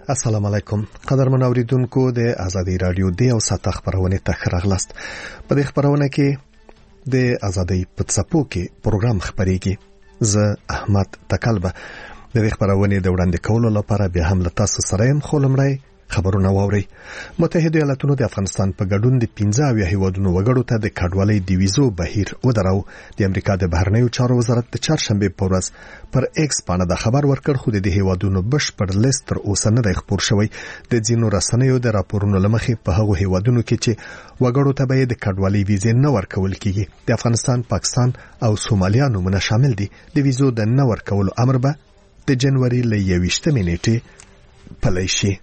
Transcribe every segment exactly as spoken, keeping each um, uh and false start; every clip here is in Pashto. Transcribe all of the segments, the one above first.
السلام علیکم قدرمن اوریدونکو د آزادی رادیو د او سات خبرونه ته راغلاست. په دې خبرونه کې د آزادی په څپو کې پروګرام خبريږي. زه احمد تکلبه د دې خبرونه د وړاندې کولو لپاره به هم له تاسو سره يم. خولمړی خبرونه واوري. متحده ایالاتونو د افغانستان په ګډون د پنځه اویا هیوادونو وګړو ته د کډوالۍ د ویزو بهیر ودراو. د امریکا د بهرنیو چارو وزارت د چهارشنبه په ورځ پر ایکس باندې د خبر ورکړ، خو د هیوادونو بشپړ لیست تر اوسه نه دی خپور شوی. د ځینو رسنیو د راپورونو لمخې په هغو هیوادونو کې چې وګړو ته به د کډوالۍ ویزې نه ورکول کیږي د افغانستان، پاکستان او سومالیا نومونه شامل دي. د ویزو د نه ورکولو امر به د جنوري ل یوویشتمې نیټې پلی شي.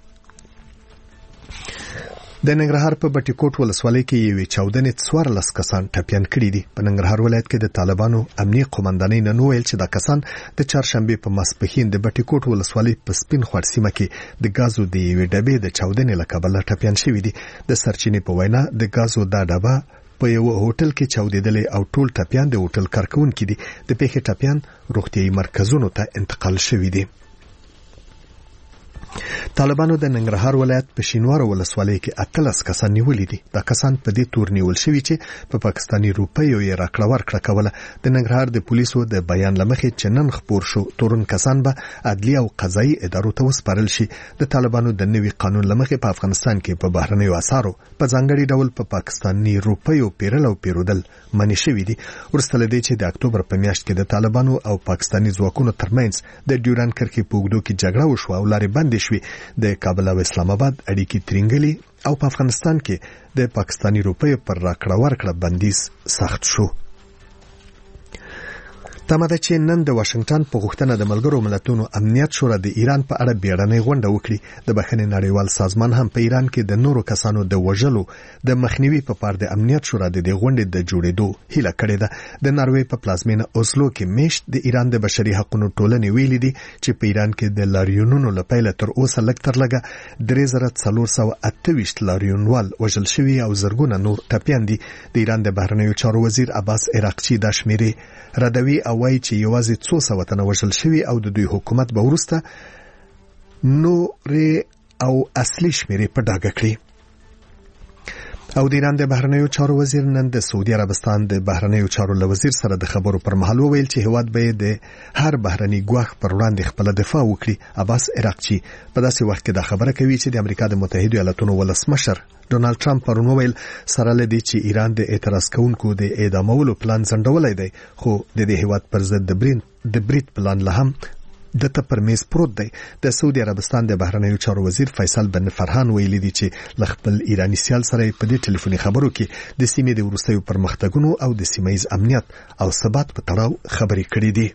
د ننګرهار په بټي کوټ ولسوالۍ کې یوې چاودنې څوارلس کسان ټپیان کړي دي. په ننګرهار ولایت کې د طالبانو امنیه قومندانۍ نن ویل چې دا کسان د چهارشنبه په ماسپښین د بټي کوټ ولسوالۍ په سپین خوړ سیمه کې د غازو د یوې ډبې د چاودنې له کبله ټپیان شوي دي. د سرچینې په وینا د غازو دا ډبه په یو هوټل کې چاودېدلې او ټول ټپیان د هوټل کارکونکو دي. د پیښې ټپیان روغتيایي مرکزونو ته انتقال شوي دي. طالبانو د ننګرهار ولایت په شینوار ولسوالۍ کې اتلس کسان نیولې دي. دا کسان په دې تور نیول شوي چې په پاکستاني روپیو یې راکړه ورکړه کوله. د ننګرهار د پولیسو د بیان لمخې چې نن خبر شو تورن کسان به عدلي او قضایي ادارو ته وسپارل شي. د طالبانو د نوي قانون لمخې په افغانستان کې په بهرنیو اسعارو په ځانګړي ډول په پا پاکستاني روپیو پیرل او پیرودل منع شوي دي. ورسته لدی چې د اکتوبر په میاشت کې د طالبانو او پاکستاني ځواکونو ترمنځ د ډیوران کرښې په اوږدو کې جګړه وشوه او لارې بندې شوې. د کابل او اسلام آباد اړیکې ترنګلي او په افغانستان کې د پاکستاني روپیو پر راکړه ورکړه بندیز سخت شو. تمه ده چې نن د واشنگټن په غوښتنه د ملګرو ملتونو امنیت شورا د ایران په اړه بیړنۍ غونډه وکړي. د بخښنې نړیوال سازمان هم په ایران کې د نورو کسانو د وژلو د مخنیوي په پار د امنیت شورا د دې غونډې د جوړېدو هیله کړې ده. د ناروې په پلازمینه اوسلو کې میشت د ایران د بشري حقوقو ټولنې ویلي دي چې په ایران کې د لاریونونو لپاره تر اوسه لږ تر لږه درې زره څلور سوه اته ویشت لاریونوال وژل شوي او زرګونه نور ټپیان دي. د ایران د بهرنیو چارو وزیر عباس عراقچي دا شمیرې ردوي او وایي چې یوازې څو سوه تنه وژل شوي او د دوی حکومت به وروسته نورې او اصلي شمیرې په ډاګه کړي. او د ایران د بهرنیو چارو وزیر نن د سعودي عربستان د بهرنیو چارو له وزیر سره د خبرو پر مهال وویل چې هیواد به د هر بهرني ګواښ پر وړاندې خپل دفاع وکړي. عباس عراقچي په داسې وخت کې دا خبره کوي چې د امریکا د متحده ایالاتونو ولسمشر ډونالد ټرمپ پرون ویل سره لدی چې ایران د اعتراض کوونکو د اعدامولو پلان ځنډولای دی، خو د دې هیواد پر ضد د برین د بریټ پلان له هم دته پر میز پروت دی. د سعودي عربستان د بهرنیو چارو وزیر فیصل بن فرحان ویلي دی چې ل خپل ایرانی سیال سره په دې ټلیفوني خبرو کې د سیمې د وروستیو پرمختګونو او د سیمایي امنیت او ثبات په تړاو خبرې کړې دي.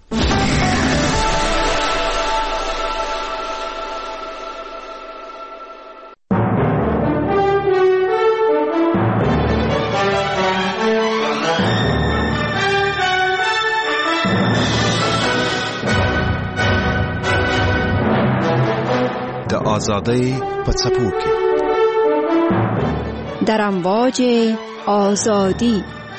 آزادی په څپو کې در امواج آزادی.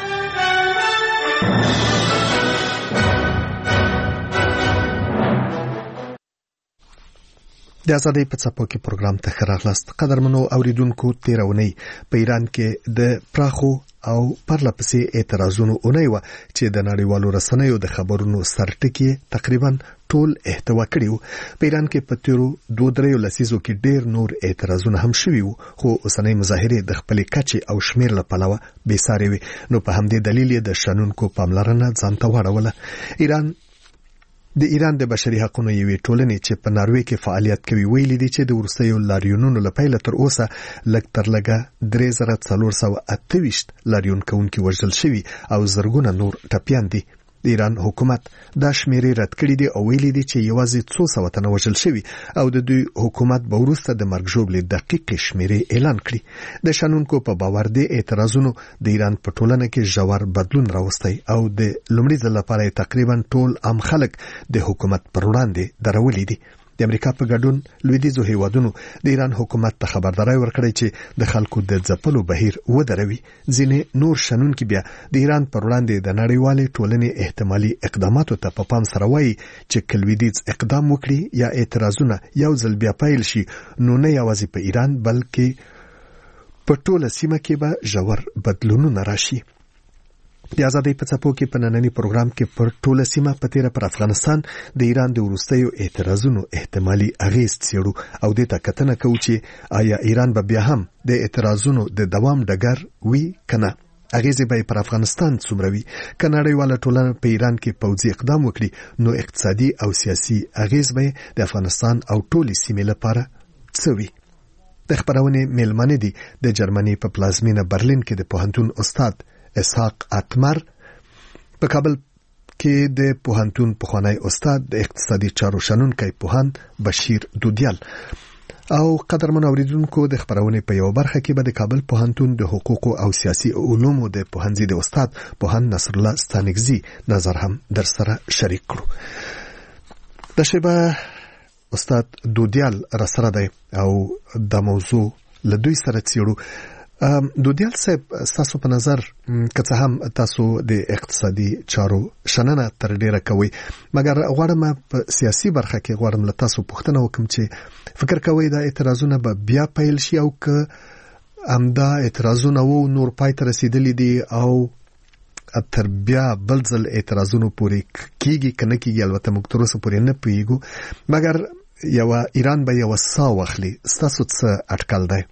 د آزادۍ په څپو کې پروګرام ته ښه راغلاست. قدرمنو اوریدونکو، تیرونی په ایران کې د پراخو او پرلپسې اعتراضونو اونۍ وه چې د نړیوالو رسنیو د خبرونو سرټکي تقریبا ټول احتوا کړي وو. په ایران کې په تیرو دوه دریو لسیزو کې ډېر نور اعتراضونه هم شوي وو، خو اوسنۍ مظاهرې د خپلې کچې او شمیر له پلوه بې سارې وي. نو په همدې دلیل یې د شنونکو پاملرنه ځان ته واړوله. ایران د ایران د بشري حقوقو یوې ټولنې چې په ناروې کې فعالیت کوي ویلي دي چې د وروستیو لاریونونو لپاره تر اوسه لږ تر لږه درې زره څلور سوه اته ویشت لاریون کوونکي وژل شوي او زرګونه نور ټپیان دي. د ایران حکومت دا شمیرې رد کړې دي او ویلي دي چې یوازې څو سوه تنه وژل شوي او د دوی حکومت به وروسته د مرګ ژوبلې دقیقې شمیرې اعلان کړي. د شنونکو په باور دی اعتراضونو د ایران په ټولنه کې ژور بدلون راوستی او د لومړي ځل لپاره تقریبا ټول عام خلک د حکومت پر وړاندې درولي دي. د امریکا په ګډون لویدیځو هیوادونو د ایران حکومت ته خبرداري ورکړې چې د خلکو د ځپلو بهیر ودروي. ځینې نور شنونکي بیا د ایران پر وړاندې د نړیوالې ټولنې احتمالي اقداماتو ته په پام سره وایي چې که لویدیځ اقدام وکړي یا اعتراضونه یو ځل بیا پیل شي نو نه یوازې په ایران بلکې په ټوله سیمه کې به ژور بدلونونه راشي. د ازادۍ په څپو کې په نننی پروګرام کې پر ټوله سیمه په تیره پر افغانستان د ایران د وروستیو اعتراضونو احتمالي اغیز څیړو او دې ته کتنه کوو چې آیا ایران به بیا هم د اعتراضونو د دوام ډګر وي کنه. اغیزې به پر افغانستان څومره وي؟ که نړیواله ټولنه په ایران کې پوځي اقدام وکړي نو اقتصادي او سیاسي اغیز به د افغانستان او ټولې سیمې لپاره څه وي؟ د خبرونې میلمانه دي د جرمني په پلازمینه برلین کې د پوهنتون استاد اسحاق اتمر، په کابل کې د پوهنتون پخوانی استاد د اقتصادي چارو شنونکی پوهان بشیر دودیال او قدرمن اوریدونکو د خبرونې په یو برخه کې به د کابل پوهنتون د حقوق او سیاسي علومو د پوهنځي د استاد پوهان نصر الله ستانګزي نظر هم در سره شریک کړو. د شیبه استاد دودیال را سره دی او د موضوع له دوی سره څیړو. دودیال صاحب، تاسو په نظر که څه هم تاسو د اقتصادي چارو شننه تر ډیره کوي، مګر غواړم په سیاسي برخه کې غواړم له تاسو پوښتنه وکم چې فکر کوئ دا اعتراضونه به بیا پیل شي او که همدا اعتراضونه وو نور پای ته رسیدلی دي او تر بیا بل ځل اعتراضونو پورې کیږي کنه کیږي؟ البته موږ تر اوسه پورې نه پوهیږو، مګر یو ایران به یو سا واخلي. تاسو څه اټکل دی؟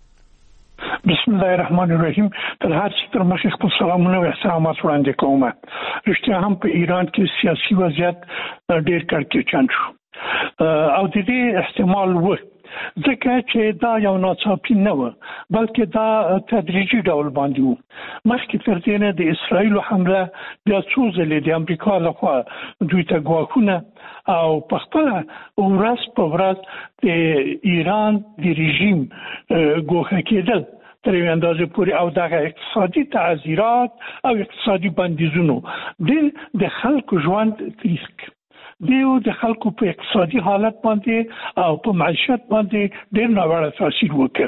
بسم الله الرحمن الرحیم. تر هر څه تر مخکې خپل سلامونه او احترامات وړاندې کوم. رښتیا هم په ایران کې سیاسي وضعیت ډېر کړکېچن شو او د دې احتمال و ځکه چې دا یو ناڅاپي نه و بلکې دا تدریجي ډول باندې و. مخکې تر دې نه د اسرائیل حمله بیا څو ځلې د امریکا لخوا دوی ته ګواښونه او په خپله ورځ په ورځ د ایران د رژیم ګوښه کېدل تر یوې اندازې پورې او دغه اقتصادي تعذیرات او اقتصادي بندیزونو د خلکو ژوند تریخ دیو د خلکو په اقتصادي حالت باندې او په معیشت باندې ډېر ناوړه تاثیر وکړ.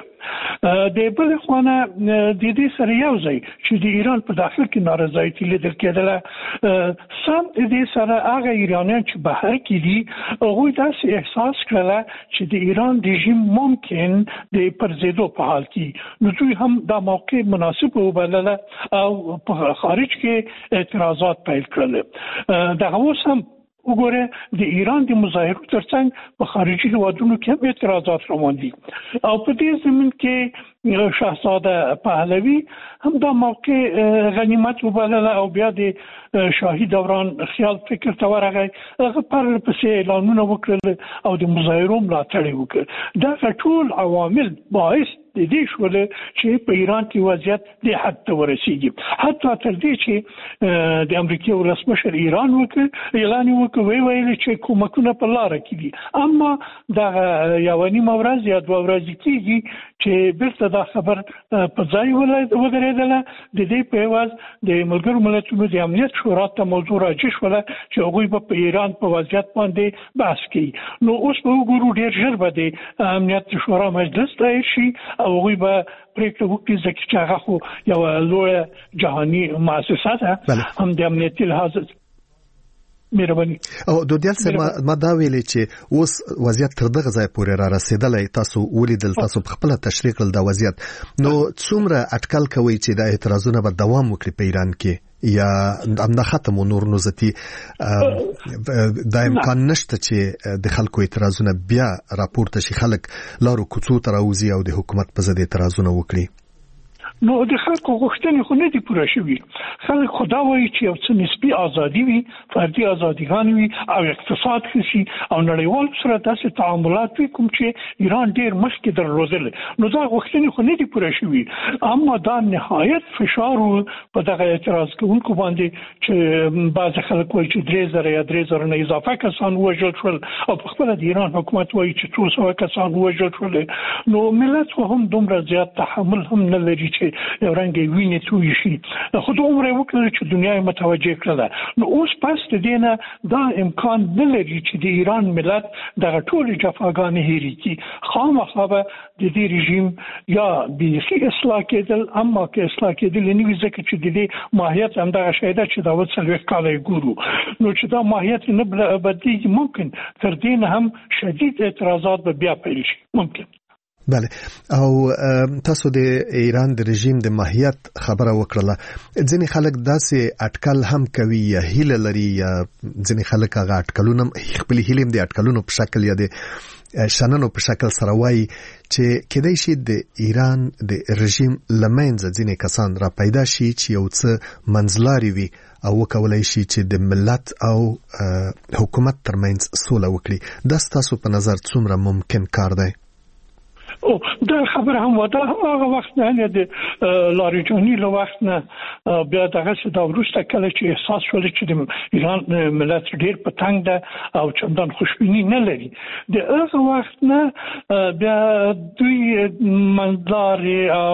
د بل خوانه د دې سره یو ځای چې د ایران په داخل کې نارضایتي لیدل کېدله، سم د دې سره هغه ایرانیان چې بهر کې دي هغوی داسې احساس کړله چې د ایران رژیم ممکن د پرځېدو په حال کې، نو دوی هم دا موقع مناسب وبلله او په خارج کې اعتراضات پیل کړل. دغه اوس هم وګوره د ایران د مظاهرو ترڅنګ په خارجي هیوادونو کې هم اعتراضات روان دي او په دې زمين کې شاهزاده پهلوي هم دا موقع غنیمت وبلله او بیا د شاهي دوران خیال فکر ته ورغی، هغه پر پسې اعلانونه وکړل او د مظاهرو ملاتړ وکړ. دا ټول عوامل باعث د دې شول چې په ایران کې وضعیت د حد ته ورسیږي، حتی تر دې چې د امریکا ولسمشر ایران وکړ اعلان وکړ وی ویل چې کومکونه په لار کې دي، اما دا یو نیمه ورځ یا دوه ورځې کېږي چې بیرته دا خبر په ځای ودرېدله. د دې په عوض د ملګرو ملتونو د امنیت شورا ته موضوع راجع شوله چې هغوی به په ایران په وضعیت باندې بحث کوي. نو اوس به وګورو ډېر ژر به د امنیت شورا مجلس رایې شي او هغوی به پریکړه وکړي، ځکه چې هغه خو یوه لویه جهاني مؤسسه ده هم د امنیتي لحاظ. مهرباني. او دودیال صاحب ما دا ویلې چې اوس وضعیت تر دغه ځای پورې را رسیدلی، تاسو ولیدل، تاسو په خپل تشریح کړل دا وضعیت، نو څومره اټکل کوي چې دا اعتراضونه به دوام وکړي په ایران کې یا همدا ختم و نور نوزتي دا امکان نشته چې د خلکو اعتراضونه بیا راپورته شي، خلک لارو کوڅو ته راوځي او د حکومت په ضد اعتراضونه وکړي؟ نو د خلکو غوښتنې خو نه دي پوره شوي. خلک خو دا وایي چې یو څه نسبي ازادي وي، فردي ازادیګان وي او اقتصاد ښه شي او نړیوالو سره داسې تعاملات وي کوم چې ایران ډېر مخکې درلودل. نو دا غوښتنې خو نه دي پوره شوي، اما دا نهایت فشار په دغه اعتراض کوونکو باندې چې بعضې خلک وایي چې درې زره یا درې زره نه اضافه کسان ووژل شول او په خپله د ایران حکومت وایي چې څو سوه کسان ووژل شول. نو ملت خو هم دومره زیات تحمل هم نه لري چې چې یو رنګ ویني توي شي خو دومره وکړل چې دنیا متوجه کړه نو اوس پس د دینه دا امکان نه لري چې د ایران ملت دغه ټول جفاګانې هېري کی خامخا به د دې رژیم یا به اصلاح کېدل اما کې اصلاح کېدل نه وي ځکه چې د دې ماهیت هم دغه شی ده چې دا وڅلوي کاله ګورو نو چې دا ماهیت نه بدلیږي ممکن تر دې نه هم شدید اعتراضات به بیا پیل شي ممکن بله او تاسو د ایران د رژیم د ماهیت خبره وکړه ځینې خلک داسې اټکل هم کوي یا هیله لري یا ځینې خلک هغه اټکلونه خپل هیله د اټکلونو په شکل یا د شننو په شکل سره وایي چې کېدای شي د ایران د رژیم لمنځه ځینې کسان را پیدا شي چې یو څه منځلاري وي او وکولای شي چې د ملت او حکومت ترمنځ سوله وکړي دا ستاسو په نظر څومره ممکن کار دی او دا خبر هم ودا هغه وخت نه د لاریجانی له وخت نه بیا دغه څه دا ورسته کله چې احساس شول چې د ایران ملت ډیر په تنګ ده او چندان خوشبینی نه لري د هغه وخت نه بیا دوی منځلار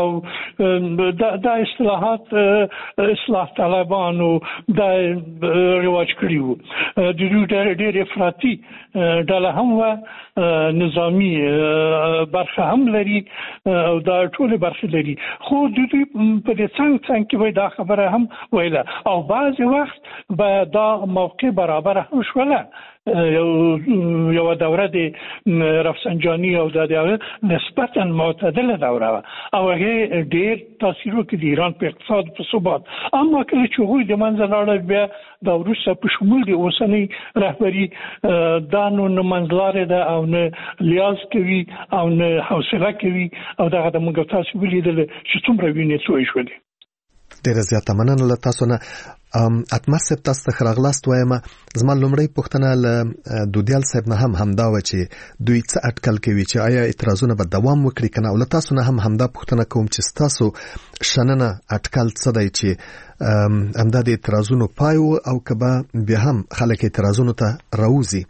او دا اصلاحات اصلاح طلبانو دا رواج کړیو د دوی ډیر افراطي ډله هم و نظامی برخه هم لري او دا ټول برخه لري خو د دوی په دې څنګه څنګه وای دا خبره هم ویله او بعض وخت به دا موقع برابر هم شوله یو یو دوره د رفسنجانی او د نسبتا معتدله دوره او هغه ډیر تاثیر وکړي د ایران په اقتصاد په ثبات اما کله چې هغوی د منځ لاړه بیا د روسیا په شمول د اوسنۍ رهبری دانو نه منځلاره ده او نه لیاز کوي او نه حوصله کوي او دغه د موږ تاسو ولیدل چې څومره ویني څوي شول ډیره زیاته مننه له تاسو نه اتمر صاحب تاسو ته خراغلاست وایم زما لومړی پوښتنه له دودیال صاحب نه هم همدا و چې دوی څه اټکل کوي چې آیا اعتراضونه به دوام وکړي کنه او له تاسو نه هم همدا پوښتنه کوم چې تاسو شننه اټکل څه دی چې همدا د اعتراضونو پای او کبه به هم خلک اعتراضونو ته راوځي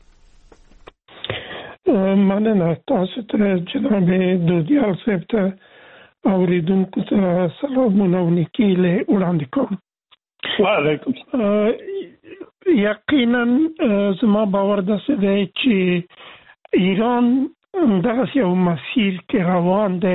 مننه تاسو ته جناب دودیال صاحب ته اوریدونکو ته سلامونه او نیکیله وړاندې کوم وعلیکم یقینا زما باور داسې دی چې ایران دغه یو مسیر کې روان دی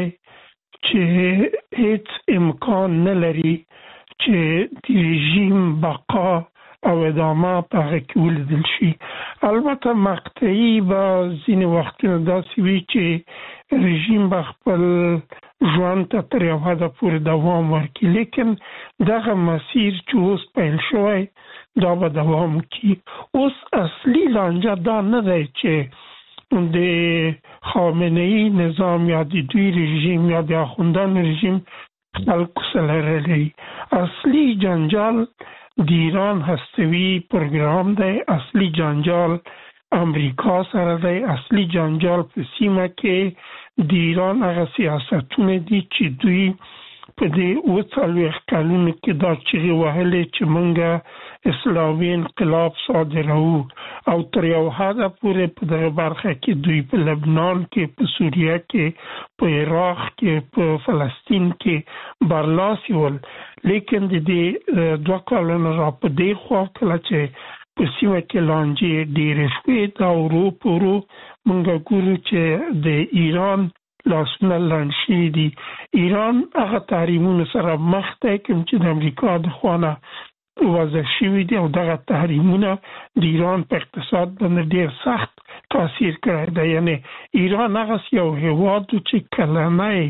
چې هیڅ امکان نه لري چې د رژیم بقا او ادامه په هغه کې ولیدل شي البته مقطعي به ځینې وختونه داسې وي چې رژیم به خپل ژوند ته تر یو حده پورې دوام ورکړي لیکن دغه مسیر چې اوس پیل شوی دا به دوام وکړي اوس اصلي لانجه دا نه دی چې د خامنه‌ای نظام یا د دوی رژیم یا د اخوندانو رژیم خلکو سره لري اصلي جنجال د ایران هستوي پروګرام دی اصلي جنجال امریکا سره دی اصلي جنجال په سیمه کې د ایران هغه سیاستونه دي چې دوی په دې اوه څلوېښت کلونو کې دا چیغې وهلې چې موږ اسلامي انقلاب صادروو او تر یو حده پورې په دغه برخه کې دوی په لبنان کې په سوریه کې په عراق کې په فلسطین کې برلاسي ول لیکن د دې دوه کلونو را په دې خوا کله چې په سیمه کې لانجې ډېرې شوې دا ورو په ورو موږ ګورو چې د ایران لاسونه لنډ شوي دي ایران هغه تحریمونو سره مخ دی کوم چې د امریکا د خوا نه وضع شوي دي او دغه تحریمونه د ایران په اقتصاد باندې ډېر سخت تاثیر کړی دی یعنې ایران هغه یو هېواد چې کلنی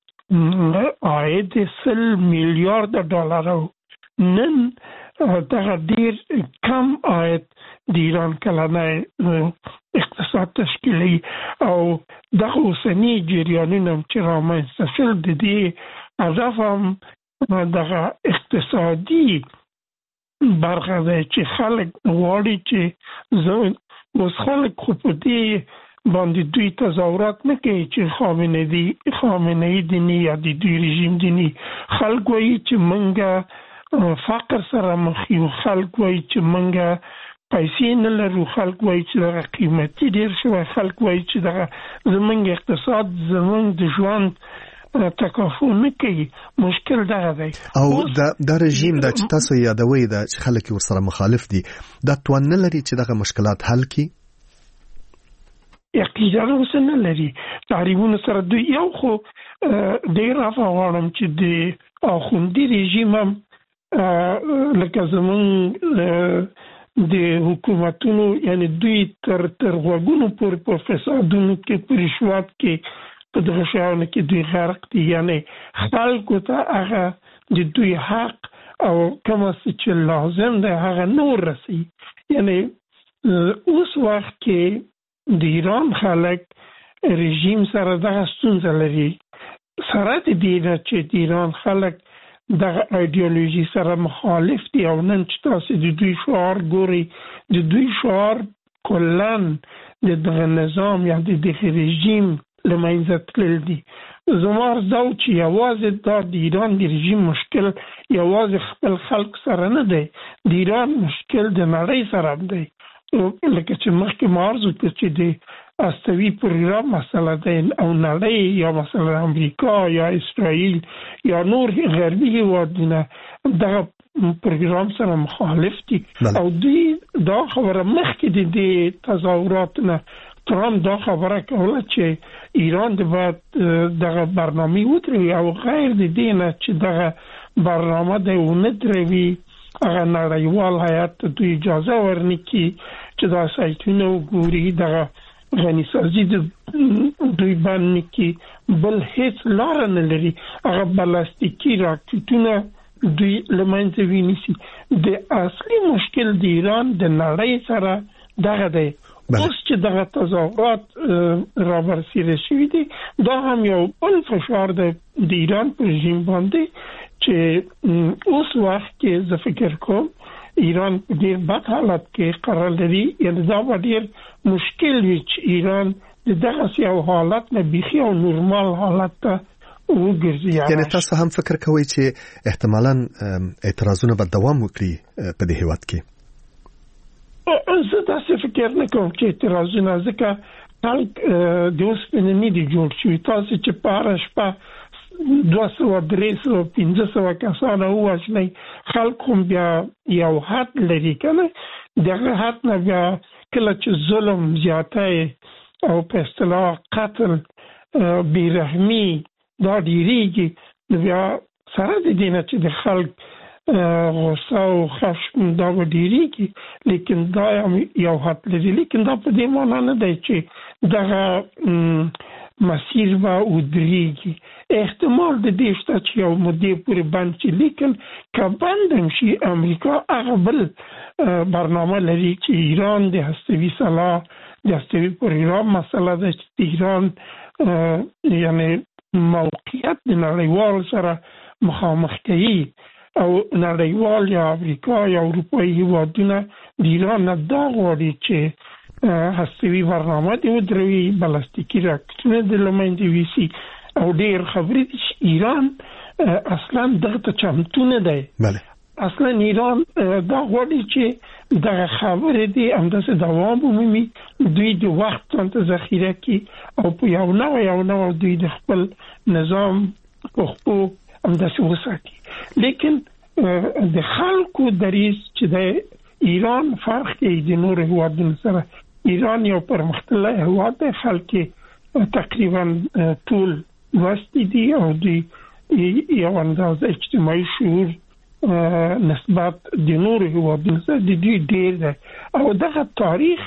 عاید سل میلیارد ډالر نن دغه ډېر کم عاید د ایران کلنی اقتصاد تشکیلي او دغه اوسني جریانونه چې رامنځته شول د دې هدف هم دغه اقتصادي برخه ده چې خلک غواړي چې زه اوس خلک خو په دې باندې دوی تظاهرات نه کوي چې خامنه دي خامنه دیني یا د دوی رژیم دیني خلک وایي چې منګه فقر سره مخ یو خلک وایي چې منګه پیسې نه لرو خلک وایي چې دغه قیمتي ډېر شوی خلک وایي چې دغه زمونږ اقتصاد زمونږ د ژوند تکافو نه کوي. مشکل دا دی او دا د رژیم د چې تاسو یادوي د چې خلک ورسره مخالف دي دا توان نه لري چې دغه مشکلات حل کړي. یقینا وسنه لري تعریفونه سره دوی یو خو ډیر افغانم چې د اخوندي رژیم هم لکه زمون د حکومتونو یعنی دوی تر تر وګونو پر په فسادونو کې پر رشوت کې په دغه شاونه کې دوی غرق دي. یعنی خلکو ته هغه د دوی حق او کوم چې لازم دی هغه نور رسي. یعنی اوس وخت کې د ایران خلک رژیم سره دغه ستونزه لري سره د دې چې د ایران خلک دغه ایدئولوژي سره مخالف دي او نن چې تاسو د دوی شعار ګوري د دوی شعار کلن د دغه نظام یا د دغه رژیم لمنځه تلل دي. زما ارزو چې یوازې دا د ایران د رژیم مشکل یوازې خپل خلک سره نه دی، د ایران مشکل د نړۍ سره دی. لکه چې مخکې ما عرض وکړ چې د استوي پروګرام مسله ده او نړۍ یا مثلا امریکا یا اسرائیل یا نور غربي هیوادونه دغه پروګرام سره مخالف دي او دوی دا خبره مخکې د تظاهراتونه ترام دا خبره کوله چې ایران د باید دغه برنامه وتروي او غیر د دې نه چې دغه برنامه د ونه دروي هغه نړیوال هیئت دوی اجازه ورنکړي چې دا سایتونه وګوري دغه غنی سازي د دوی باندې کې بل هیڅ لار نه لري. هغه بلاستیکي راکټونه دوی لمنځه ویني. د اصلي مشکل د ایران د نړۍ سره دغه دی. اوس چې دغه تظاهرات را برسېره شوي دي دا هم یو بل فشار دی د ایران په رژیم باندې چې اوس وخت کې زه فکر کوم ایران ډیر بد حالت کې قرار لري. یعنی دا ډیر مشکل وي چې ایران د دغه یو حالت نه بيخي او نورمال حالت ته وګرځي. یعنی تاسو هم فکر کوئ چې احتمالاً اعتراضونه به دوام وکړي په دې هیواد کې؟ زه داسې فکر نه کوم چې اعتراضونه ځکه خلک د اوسپنې نه دي جوړ شوي. تاسو چې په هره شپه دوه سوه درې سوه پنځه سوه کسانه ووژنئ خلک هم بیا یو حد لري که نه دغه حد نه بیا کله چې ظلم زیاتی او په اصطلاح قتل بېرحمي دا ډېرېږي نو بیا سره د دې نه چې د خلک غصه او خشم دا به ډېرېږي لیکن دا یو حد لري. لیکن دا په دې معنا نه دی چې دغه مسیر به ودرېږي. احتمال د دې شته چې یو مودې پورې بند شي لیکن که بند هم شي امریکا هغه بل برنامه لري چې ایران د هستوي سلاح د هستوي پروګرام مسله ده چې د ایران یعنی موقعیت د نړیوال سره مخامخ کوي او نړیوال یا امریکا یا اروپایي هیوادونه د ایران نه دا غواړي چې هستوي برنامه دی ودروي بلاستیکي راکټونه د لمنځه ویسي او ډیر خبرې دي چې ایران اصلا دغه ته چمتو نه دی. بله اصلا ایران دا غواړي چې دغه خبرې دي همداسې دوام ومومي دوی د وخت څخه ذخیره کړي او په یو نوع یو نوع دوی د خپل نظام پښتو همداسې وساتي. لیکن د خلکو دریځ چې د ایران فرق کوي د نورو هیوادونو سره. ایران یو پرمختللی هیواد دی، خلک تقریبا ټول لوستي دي او د یو اندازه اجتماعي شعور نسبت د نورو هیوادونو سره د دوی ډېر دی او دغه تاریخ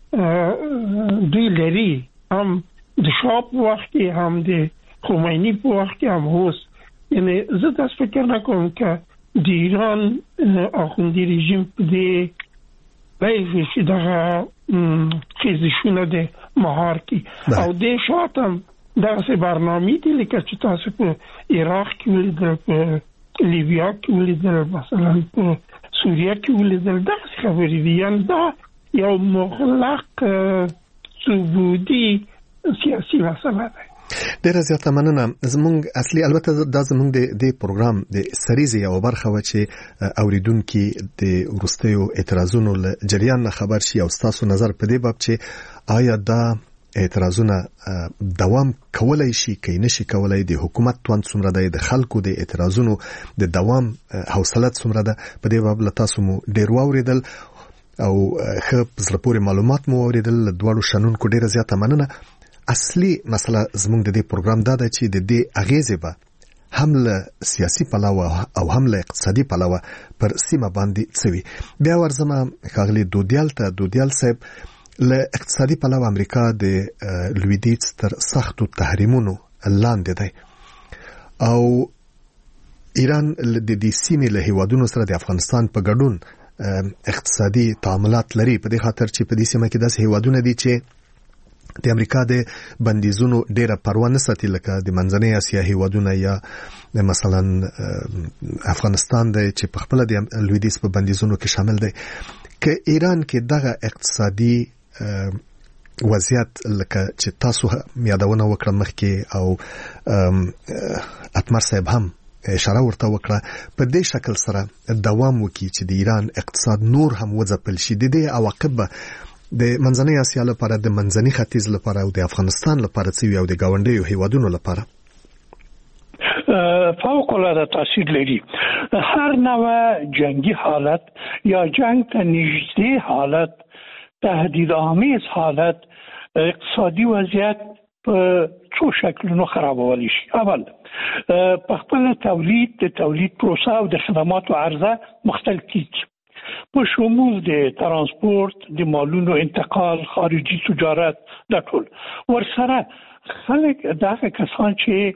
دوی لري هم د شاه په وخت کې هم د خمیني په وخت کې هم اوس. یعنی زه داسې فکر نه کوم که د ایران اخوندي رژیم په دې لایفي چې دغه خیزشونه د مهار کی او د شاتم دغه برنامه دي لکه چې تاسو په عراق کې ولیدل، په لیبیا کې ولیدل، مثلا په سوریه کې ولیدل. دغه خبرې دي. یعنی دا یو مغلق ثبوتي سیاسي مسله ده. ډیره زیاته مننه. زمونږ اصلي البته دا زمونږ د دې پروګرام د سریزې یو برخه و چې اوریدونکو د ورستیو اعتراضونو له جریان نه خبر شي او تاسو نظر په دې باب چې آیا دا اعتراضونه دوام کولای شي کین نشي کولای د حکومت توان څومره دی د خلکو د اعتراضونو د دوام حوصله څومره ده په دې باب تاسو مو ډیر واوریدل او خپ زړه پورې معلومات مو اوریدل دواړو شنونکو ډیره زیاته مننه. اصلي مسله زموږ د دې پروګرام دا ده چې د دې اغیزه به هم له سیاسي پلوه او هم له اقتصادي پلوه پر سیمه باندې څوي. بیا ورزمه خاغلی دودیال ته دودیال صاحب له اقتصادي پلوه امریکا د لویدیځ تر سختو تحریمونو لاندې دی او ایران د دې سیمې له هیوادونو سره د افغانستان په ګډون اقتصادي تعاملات لري. په دې خاطر چې په دې سیمه کې داسې هیوادونه دي چې د امریکا د بندیزونو ډیره پروا نه ساتي لکه د منځنۍ اسیا هیوادونه یا مثلا افغانستان دی چې په خپل د لویدیځ په بندیزونو کې شامل دی. که ایران کې دغه اقتصادي وضعیت لکه چې تاسو یادونه وکړه مخکې او اتمر صاحب هم اشاره ورته وکړه په دې شکل سره دوام وکړي چې د ایران اقتصاد نور هم وځپل شي د دې عواقب د منځنۍ اسیا لپاره د منځني ختیځ لپاره او د افغانستان لپاره څه او د گاونډیو هیوادونو لپاره فوق العاده تاثیر لري. هر نوع جنگی حالت یا جنگ ته نږدې حالت تهدید آمیز حالت اقتصادي وضعیت په څو شکلونو خرابولی شي. اول په خپل تولید د تولید پروسه او د خدماتو عرضه مختلف کیږي په شمول د ترانسپورت د مالونو انتقال خارجي تجارت د ټول ورسره خلک دغه کسان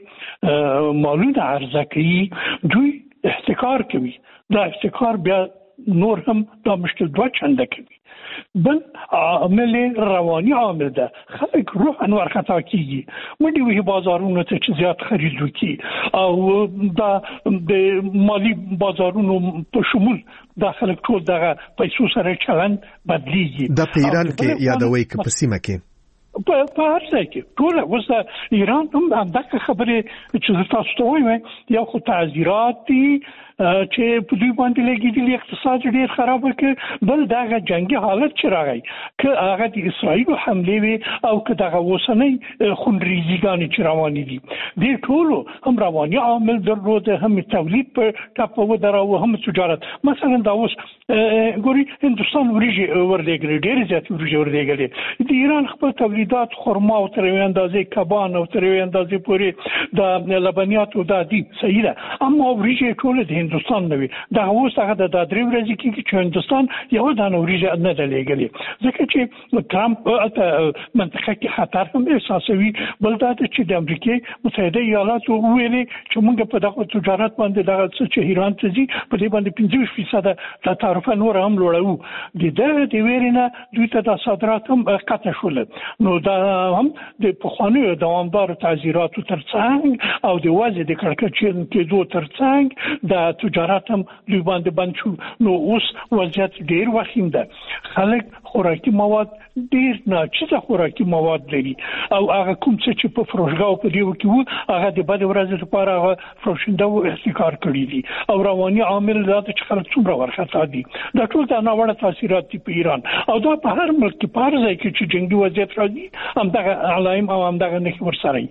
چې مالونه عرضه کوي دوی احتکار کوي. دا احتکار بیا نور هم دا مشکل دوه چنده کوي. بل عامل روانی عامل ده خلک روحاً ورخطا کیږي مډي وی بازارونو ته چې زیات خرید وکي او دا د مالی بازارونو په شمول داخله ټول دغه پیسو سره چلند بدلیږي. د ایران کې یادوي ک په سیمه کې په هر ځای کې ټول اوس ایران هم دغه خبره چې تاسو ته وایم یو خو تعذيرات دي چې په دوی باندې لګیدلی اقتصاد ډیر خراب کړ. بل دغه جنگي حالت چې راغی که هغه د اسرائیل حمله وي او که دغه وسنۍ خونریزیګانی چې روانې دي د ټولو هم رواني عامل درلود هم تولید په ټاپو دراو هم تجارت. مثلا دا اوس ګوري هندستان وريجي ورلګل ډیر زیات وريجي ورلګل د ایران خپل تولیدات خرما او تر یو اندازې کبان او تر یو اندازې پورې د لبنیات او د دې صحیح ده اما وريجي ټول د هندستان نوي دا اوس هغه د درې ورځې کې چې هندستان یو د نوريجه نه دلېګلې ځکه چې ترامپ منطقه کې خطر هم احساسوي. بل دا چې د امریکای متحده ایالاتو ویلي چې موږ په دغه تجارت باندې دغه چې ایران ته ځي په دې باندې پنځه فیصد د تعرفه نور هم لوړو د دې د ویرینه دوی ته د صادرات هم قطع شول. نو دا هم د پخوانیو دوامدار تعذيراتو ترڅنګ او د وضع د کړکېچ کې دوه ترڅنګ د تجارت هم دوی باندې بند شو. نو اوس وضعیت ډیر وخیم ده. خلک خوراکي مواد ډیر ناچیزه خوراکي مواد لري او هغه کوم څه چې په فروشګاو په دیو کې وو هغه د بد ورځې لپاره هغه فروشنده او احتکار کړی دي او رواني عامل ذات چې خلک څومره ورخطا دي. دا ټول د ناوړه تاثیرات دي په ایران او دا په هر ملک کې په هر ځای کې چې جنگي وضعیت راځي هم دغه علایم او هم دغه نه ورسره.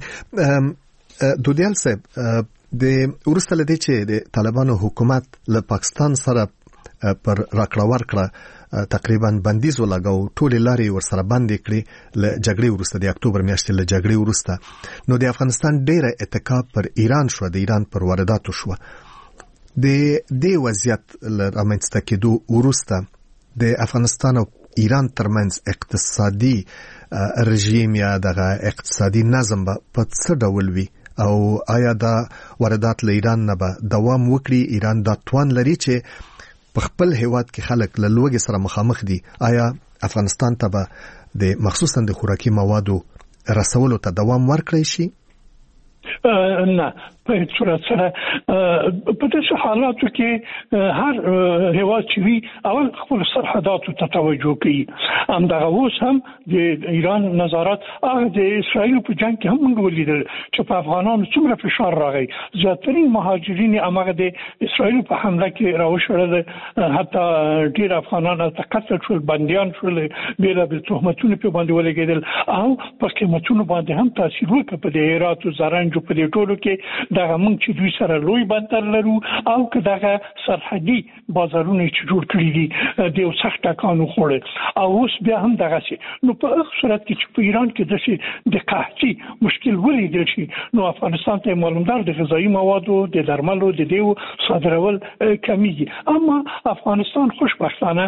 بله دودیال صاحب د ورسته لدی چې د طالبانو حکومت له پاکستان سره پر راکړه ورکړه تقریبا بندیز ولګاو ټول لاري ورسره باندې کړی له جګړې ورسته د اکتوبر میاشتې له جګړې ورسته نو د افغانستان ډیره اتکا پر ایران شو د ایران پر وارداتو شو. د دې وضعیت لرمنځته کېدو ورسته د افغانستان او ایران ترمنځ اقتصادي رژیم یا دغه اقتصادي نظم په څه ډول وي او آیا دا واردات له ایران نه به دوام وکړي؟ ایران دا توان لري چې په خپل هیواد کې خلک له لوږې سره مخامخ دي. آیا افغانستان ته به د مخصوصا د خوراکي موادو رسولو ته دوام ورکړي شي؟ نه په هیڅ صورت سره په داسې حالاتو کې هر هیواد چې وي اول خپل سرحداتو ته توجه کوي. همدغه اوس هم د ایران نظارت هغه د اسرائیل په جنگ کې هم موږ ولیدل چې په افغانانو څومره فشار راغی. زیاترین مهاجرین هغه د اسرائیل په حمله کې راوشړل، حتی ډیر افغانان ته قتل شول، بنديان شول، بیره به تهمتونه په باندې ولګیدل او په قیمتونو باندې هم تاثیر وکړ په د هرات او زرنج په دې ټولو کې. دغه موږ چې دوی سره لوی بندر لرو او که دغه سرحدي بازارونه چې جوړ کړی دي د یو سخت ټکانو خوړل او اوس بیا هم دغه سي. نو په هغه صورت کې چې په ایران کې د د قحطي مشکل ولیدل شي نو افغانستان ته معلومدار د غذایی موادو د درملو د دیو صادرول کمیږي. اما افغانستان خوشبختانه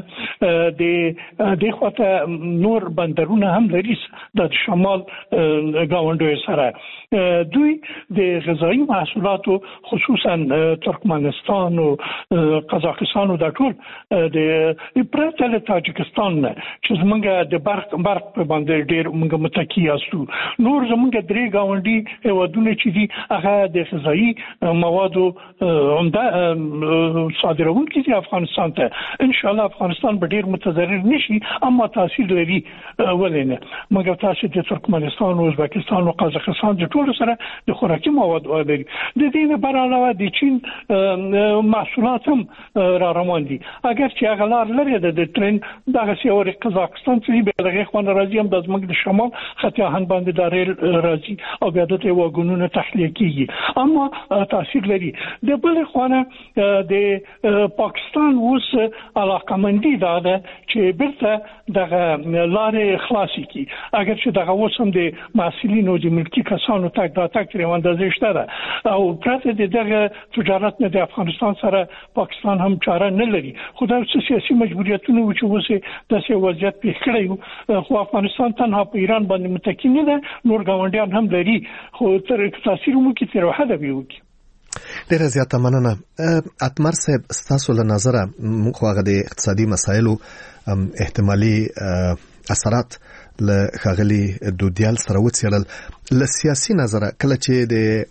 د د خواته نور بندرونه هم لري د شمال گاونډیو سره. دوی د غذایی محصولاتو خصوصا ترکمنستان او قزاقستان او د ټول د پرتل تاجکستان چې زمونږ د برق برق په باندې ډیر موږ متکی یاستو. نور زمونږ درې گاونډي هیوادونه چې دي هغه د غذایی موادو عمده صادرونکي دي افغانستان ته. ان شاء الله افغانستان به ډیر متضرر نشي اما تاثیر لري ولینه. مګر تاسو د ترکمنستان او ازبکستان او قزاقستان د ټول سره د خوراکي مواد لري. د دې نه بر علاوه د چین محصولات هم را روان دي. اگر چې هغه لار لري د ټرین دغه سیوري قزاقستان چې به دغه خوان راځي هم د زموږ د شمال خطیان باندې د ریل راځي او بیا د واګونونو تخلیه کیږي اما تاثیر لري. د بل خوانه د پاکستان اوس علاقمندي ده چې برته دغه لارې خلاصي کی. اگر چې دغه اوس هم د مسؤلینو د ملکی کسانو تک دا تک تریواندازه شته ده او پرته د دغه تجارت نه د افغانستان سره پاکستان هم چاره نه لري. خو دا سیاسي مجبوریتونه و چې اوسه د سیاسي وضعیت په کړیو خو افغانستان تنها په ایران باندې متکی نه ده، نور ګاونډیان هم لري خو تر تاثیر مو کې تر حد ویوږي. ډیره زیاته مننه. اتمر صاحب ستاسو له نظره موږ هغه د اقتصادي مسایلو احتمالي اثرات له خغلی دودیال سره وڅېړل. له سیاسي نظره کله چې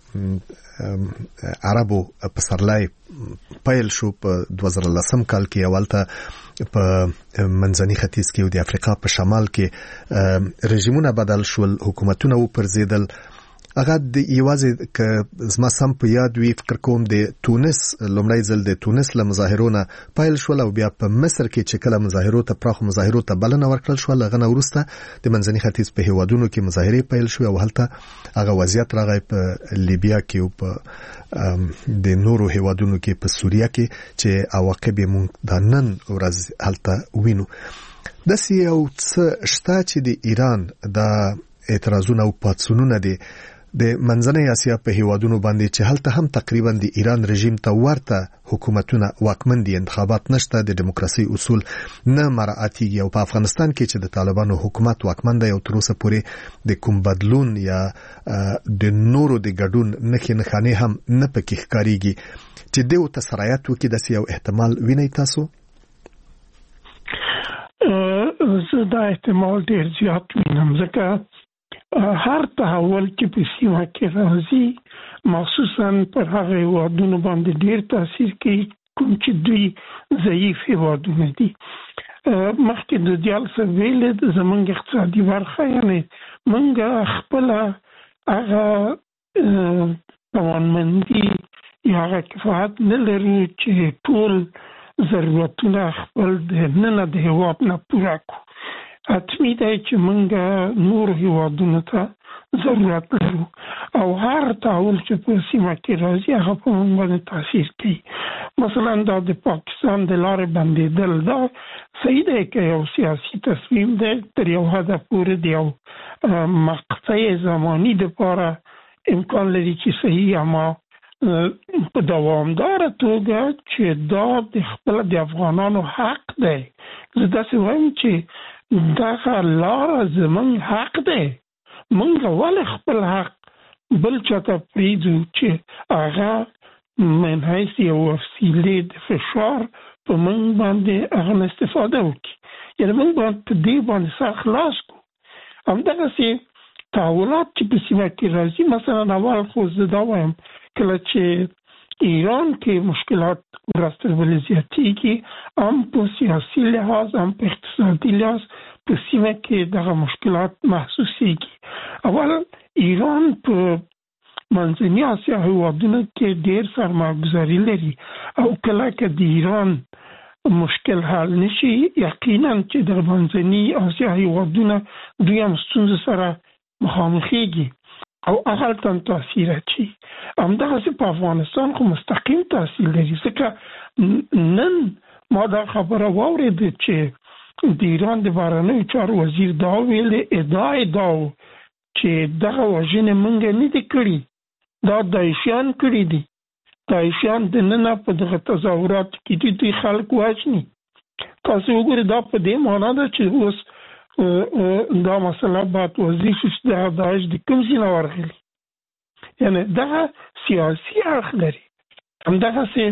د عربو پسرلای پیل شو په دوه زره لسم کال کې اولته په منځني ختیځ کې او د افریقا په شمال کې رژیمونه بدل شول، حکومتونه وپرځېدل. هغه د یوازې ک زما سم په یاد وی فکر کوم د تونس لومړی ځل د تونس له مظاهرونو پیل شول او بیا په مصر کې چې کله مظاهرو ته پراخو مظاهرو ته بلنه ورکړل شو لغه نه ورسته د منځني ختیځ په هیوادونو کې مظاهرې پیل شو او هلته هغه وضعیت راغی په لیبیا کې او په د نورو هیوادونو کې په سوریه کې چې عواقب مونږ د نن ورځ هلته وینو. د سیاو څه شته چې د ایران د اعتراضونو او پاتسونونو دي د منځنۍ اسیا په هیوادونو باندې چې هلته هم تقریبا د ایران رژیم ته ورته حکومتونه واکمن دي، انتخابات نشته، د دیموکراسي اصول نه مراعاتيږي او په افغانستان کې چې د طالبانو حکومت واکمن دی او تر اوسه پورې د کوم بدلون یا د نورو د ګډون نښې نښانې هم نه پکې ښکارېږي چې دوی ته سرایت وکړي. داسې یو احتمال وینئ تاسو؟ زه دا احتمال ډېر زیات وینم ځکه هر تحول چې په سیمه کې راځي مخصوصا پر هغه هیوادونو باندې ډیر تاثیر کوي کوم چې دوی ضعیف هیوادونه دي. مخکې د دیال سویل د زمونږ اقتصادي برخه یعنی مونږ خپل هغه توانمندي یا هغه کفایت نه لرو چې ټول ضرورتونه خپل د نن د هیواد نه پوره کړو. حتمی دی چې مونږ نور هیوادونو ته ضرورت لرو او هر تحول چې په سیمه کې راځي هغه په مونږ باندې تاثیر کوي. مثلا دا د پاکستان د لارې بندېدل دا صحیح دی که یو سیاسي تصمیم دی تر یو حده پورې د یو مقطع زماني دپاره امکان لري چې صحیح اما په دوامداره توګه چې دا د خپل د افغانانو حق دی. زه داسې وایم چې دغه لاره زموږ حق دی. موږ ولې خپل حق بل چاته پرېږدو چې هغه من حیث یو وسیلې د فشار په موږ باندې هغه نه استفاده وکړي. یعنې موږ باید په دې باندې سر خلاص کړو. همدغسې تحولات چې په سیمه کې راځي، مثلا اول خو زه دا وایم کله چې ایران کې مشکلات ورستر بل زیاتېږي، هم په سیاسي لحاظ هم په اقتصادي لحاظ په سیمه کې دغه مشکلات محسوسېږي. اول ایران په منځني اسیا هېوادونو کې ډېر سرمایه‌ګذاري لري او کله که د ایران مشکل حل نشي، یقینا چې د منځني اسیا هېوادونه دوی هم ستونزو سره مخامخېږي او هغلته هم تاثیر اچي. همدغسې په افغانستان خو مستقیم تاثیر لري، ځکه نن ما دا خبره واورېده چې د ایران د بهرنیو چارو وزیر دا ویلې، ادعا یې دا و چې دغه وژنې موږ نه دي کړي، دا داعشیان کړي دي. داعشیان د نن په دغه تظاهراتو کې دي دوی خلک وژني. تاسو وګورئ دا په دې معنا ده چې اوس دا مسله باید واضح شي چې دغه داعش د کوم ځای نه ورغلي، یعنې دغه سیاسي اړخ لري. همدغسې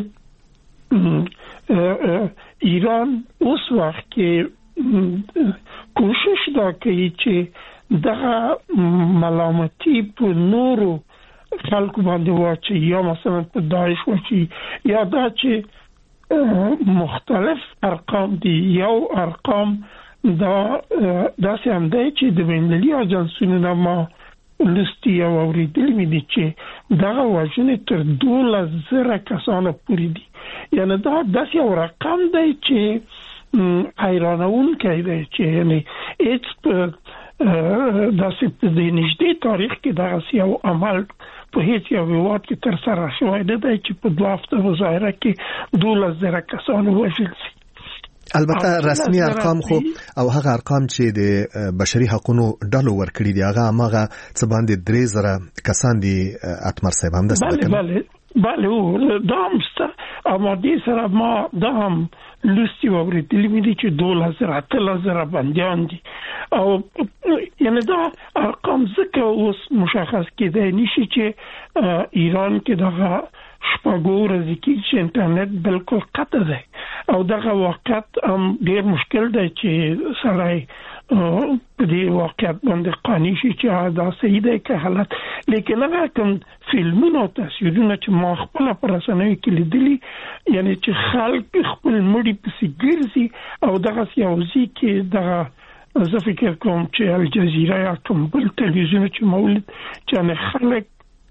ایران اوس وخت کې کوشش دا کوي چې دغه ملامتي په نورو خلکو باندې واچي، یا مثلا په داعش واچي، یا دا چې مختلف ارقام دي. یو ارقام دا داسې هم دی چې د بین‌المللي اجنسونو نه ما لستی او اورېدلي مې دي چې دغه وژنې تر دولس زره کسانو پورې دي. یعنې دا داسې یو رقم دی چې حیرانوونکی دی چې یعنې هېڅ په داسې په د نږدې تاریخ کې دغسې یو عمل په هیڅ یو هېواد کې تر سره شوی نه دی چې په دوه هفته مظاهره کې دولس زره کسان ووژل شي. البته رسمي ارقام خو او هغه ارقام چې د بشري حقوقو ډلو ورکړي دي هغه هغه څه باندې درې زره کسان دي. اتمر صاحب هم داسې بله بله بله دا هم شته، اما دې سره ما دا هم لوستي واورېدلي مې دي چې دولس زره اتلس زره بندیان دي. او یعنې دا ارقام ځکه اوس مشخص کېدی نشي چې ایران کې دغه شپږو ورځې کې چې انټرنیټ بالکل قطع دی او دغه واقعیت هم ډېر مشکل دی چې سړی په دې واقعیت باندې قانع شي چې دا صحیح دی که حالت. لیکن هغه کوم فلمونه او تصویرونه چې ما خپله په رسنیو کې لیدلي، یعنې چې خلک خپل مړي پسې ګرځي او دغسې یو ځای کې دغه زه فکر کوم چې الجزیره یا کوم بل تلویزیون چې ما ولید چې یعنې خلک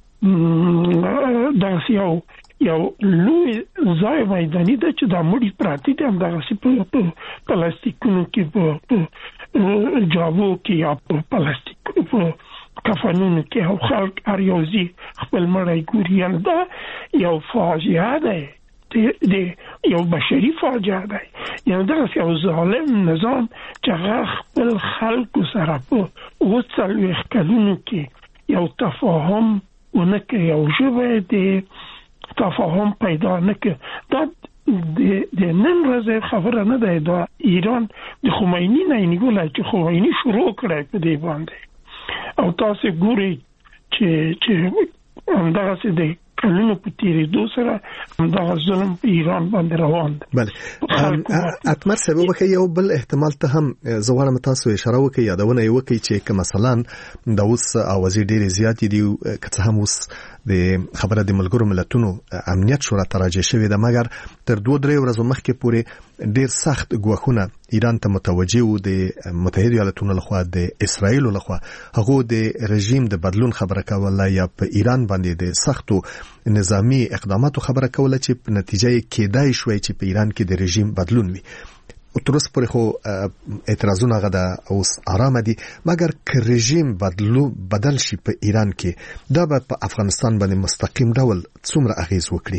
دغسې یو یو لوی ځای میداني ده چې دا مړي پراته دي، همدغسې په پلاستیکونو کې په جابو کې یا په پلاستیک په کفنونو کې او خلک هر یو ځای خپل مړی ګوري. یعنې دا یو فاجعه دی، د یو بشري فاجعه دی. یعنې دغسې یو ظالم نظام چې هغه خپل خلکو سره په اووه څلوېښت کلونو کې یو تفاهم ونه کړي، یو ژبه د تفاهم پیدا نه کړي. دا د نن ورځې خبره نه ده، دا ایران د خمیني نه نیولای چې خمیني شروع کړی په دې باندې. او تاسو ګورئ چې چې همدغسې د کلونو په تېرېدو سره همدغه ظلم په ایران باندې روان دی. بله اتمر صاحب وبخښئ، یو بل احتمال ته هم زه غواړم تاسو اشاره وکړئ، یادونه یې وکړئ چې که مثلا د اوس اوازې ډېرې زیاتې دي، که څه هم اوس د خبره د ملګرو ملتونو امنیت شورا ته راجع شوې ده، مګر تر دوه درې ورځو مخکې پورې ډېر سخت ګواښونه ایران ته متوجه وو د متحده ایالاتونو لخوا، د اسرائیلو لخوا. هغو د رژیم د بدلون خبره کوله یا په ایران باندې د سختو نظامی اقداماتو خبره کوله چې په نتیجه یې کېدای شوی چې په ایران کې د رژیم بدلون وي. تر اوسه پورې خو اعتراضونه هغه د اوس آرامه دي، مګر که رژیم بدلو بدل شي په ایران کې دا به په افغانستان باندې مستقیم ډول څومره اغیز وکړي؟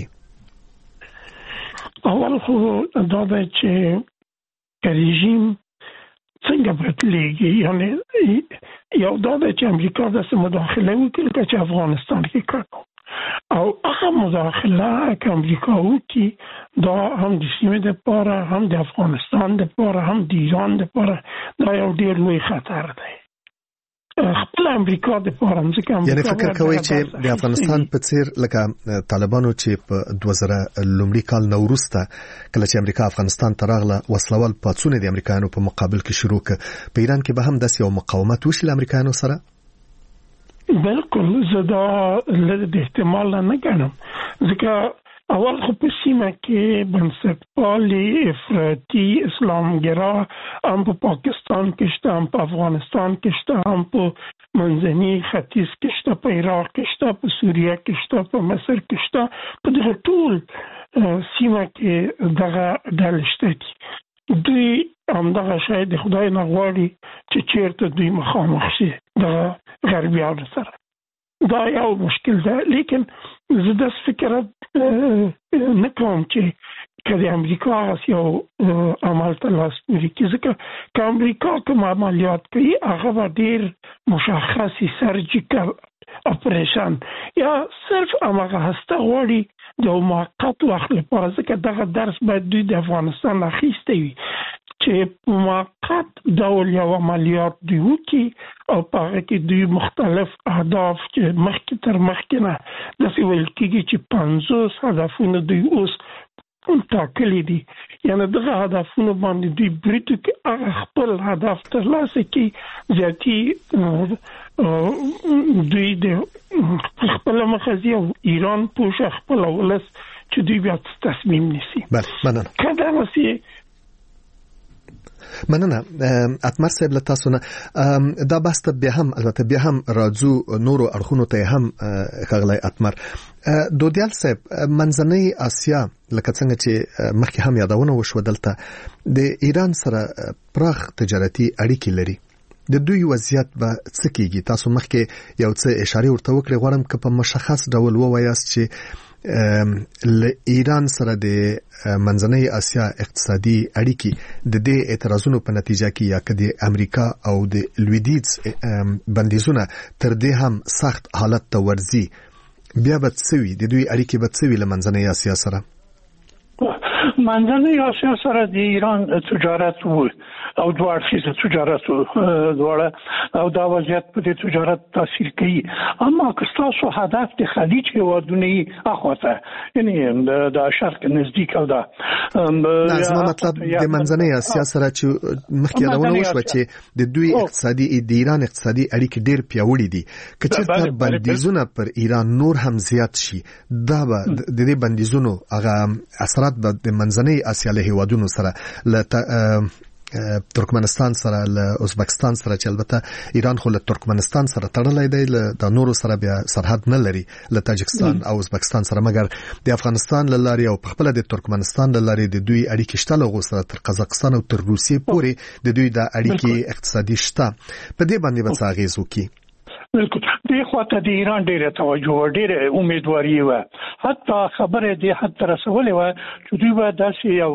اول خو دا ده چې رژیم څنګه بدلیږي، یعنې یو دا ده چې امریکا داسې مداخله وکړي لکه چې افغانستان کې کړو، او هغه مداخله که امریکا وکړي دا هم د سیمې دپاره، هم د افغانستان دپاره، هم د ایران دپاره دا یو ډېر لوی خطر دی. خپل امریکا دپاره یعنی فکر کوي چې د افغانستان په څیر لکه طالبانو چې په دوه زره لومړي کال نه وروسته کله چې امریکا افغانستان ته راغله وسلوال پاڅون د امریکایانو په مقابل کې شروع ک، په ایران کې به هم داسې یو مقاومت وشي له امریکایانو سره؟ بالکل زدا له احتمال نه ګڼم ځکه اول خو په سیمه کې بنسټپالي افراطي اسلامګرا هم په پاکستان کې شته، هم په افغانستان کې شته، هم په منځني ختیځ کې شته، په عراق کې شته، په سوریه کې شته، په مصر کې شته، په دغه ټول سیمه کې دغه ډلې شته دي. دوی همدغه شاید خدای نه غواړي چې چیرته دوی مخامخ شي د غربیانو سره. دا یو مشکل ده، لیکن زه داسې فکر نه کوم چې که د امریکا یو عمل ته لاس پورې کړي، ځکه که امریکا کوم عملیات کوي هغه به ډېر مشخصي سرجیکل اپریشن یا صرف هماغه هسته غواړي د موقت وخت لپاره، ځکه دغه درس باید دوی د افغانستان اخیستی وي چې موقت ډول یو عملیات دوی وکړي او په هغه کې دوی مختلف اهداف چې مخکې تر مخکې نه داسې ویل کېږي چې پنځوس هدفونه دوی اوس ټاکلي دي، یعنې دغه هدفونه باندې دوی بریتو کې هغه خپل هدف ترلاسه کړي. زیاتي دوی د خپل مخزي او ایران پوشه خپل ولس چې دوی بیا تصمیم نیسي. بله مننه. که دغسې مننه اتمر صاحب له تاسو نه دا بحث ته بیا هم البته بیا هم راځو نورو اړخونو ته هم ښاغلی اتمر. دودیال صاحب منځنۍ اسیا لکه څنګه چې مخکې هم یادونه وشوه دلته د ایران سره پراخ تجارتي اړیکې لري، د دوی وضعیت به څه کېږي؟ تاسو مخکې یو څه اشاره ورته وکړئ، غواړم که په مشخص ډول ووایاست چې له ایران سره د منځنۍ اسیا اقتصادي اړیکې د دې اعتراضونو په نتیجه کې یا که د امریکا او د لویدیځ بندیزونه تر دې هم سخت حالت ته ورځي، بیا به څه وي؟ د دوی اړیکې به څه وي له منځنۍ اسیا سره؟ منځنۍ اسیا سره د ایران تجارت وو او دوه اړخیزه تجارت دواړه او دا وضعیت په دې تجارت تاثیر کوي. اما که تاسو هدف د خلیج هیوادونه یې اخواته یعنی د شرق نزدیک او دا زما مطلب د منځنۍ اسیا سره چې مخکې یادونه وشوه چې د دوی اقتصادي د ایران اقتصادي اړیکې ډېر پیاوړې دي، که چېرته بندیزونه پر ایران نور هم زیات شي دا به د دې بندیزونو هغه اثرات به د منځنۍ اسیا له هیوادونو سره له ترکمنستان سره له ازبکستان سره چې البته ایران خو له ترکمنستان سره تړلې دی، له د نورو سره بیا سرحد نه لري له تاجکستان او ازبکستان سره، مګر د افغانستان له لارې او په خپل د ترکمنستان له لارې د دوی اړیکې شته له غوسه تر قزاقستان او تر روسیې پورې د دوی د اړیکې اقتصادي شته. په دې باندې به څه اغیز وکړي؟ بالکل دې خواته د ایران ډېره توجه ډېره امیدواري و، حتی خبره دې حد رسولې و چې دوی به داسې یو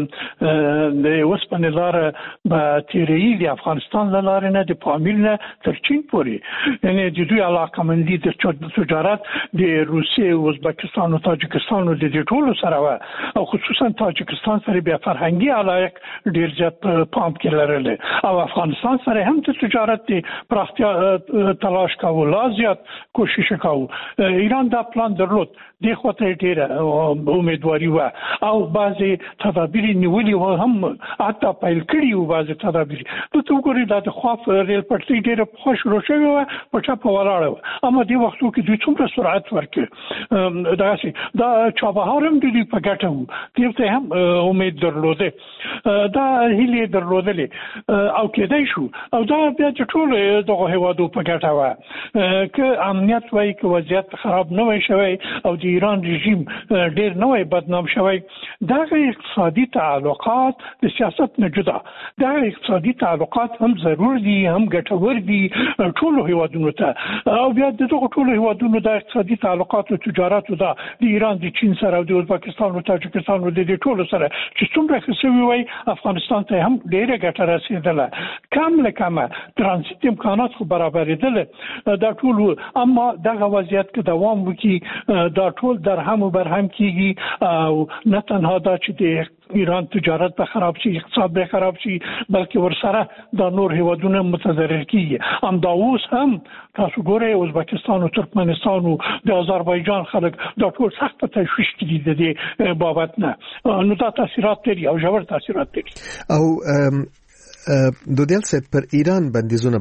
د وسپنې لاره به تیري د افغانستان له لارې نه د پامیر نه تر چین پورې، یعنی د دوی علاقمندي د تجارت د روسیې او ازبکستان او تاجکستان د دې ټولو سره و، او خصوصا تاجکستان سره بیا فرهنګي علاقه ډېر زیات پام کې لرل او افغانستان سره هم د تجارت پراختیا تلاش کاوه، لا زیات کوشش کاوه. ایران دا پلان درلود، دې خواته ډېره امیدواري و او بعضې تدابیر نیولي و، هم حتی پیل کړي و بعضې تدابیر. دلته وګورئ دا د خواف ریل پټلۍ ډېره پخوا شروع شوې وه، په چپه ولاړه وه، اما دې وختو کې دوی څومره سرعت ورکړ، داسې دا چابهار هم د دوی په ګټه و، دې ته هم امید درلوده، دا هیلې درلودلې او کېدای شو او دا بیا د ټولو دغه هېوادو په ګټه وه که امنیت وای، که وضعیت خراب نه وای شوی او د ایران رژیم ډېر نه وای بدنام شوی. دغه اقتصادي تعلقات د سیاست نه جدا، دغه اقتصادي تعلقات هم ضرور دي، هم ګټور دي ټولو هیوادونو ته، او بیا دغه ټولو هیوادونو د اقتصادي تعلقات او تجارت دا د ایران د چین سره او د ازبکستان او تاجکستان او د ټولو سره چې څومره خسوي وای، افغانستان ته هم ډېره ګټه رسیدله، کم له کمه ترانزیت امکانات خو برابرېدل دا ټول. اما دغه وضعیت کې دوام وکړي دا ټول در هم و بر هم کیږي او نه تنها دا چې د ایران تجارت به خراب شي، اقتصاد به خراب شي، بلکې ورسره دا نور هیوادونه متضرر کیږي. ام دا اوس هم تاسو ګورئ ازبکستان او ترکمنستان او د آذربایجان خلک دا ټول سخت تشویش کړي د دې بابت نه، نو دا تاثیرات لري او ژور تاثیرات لري. او دودیل صاحب پر ایران بندیزونه به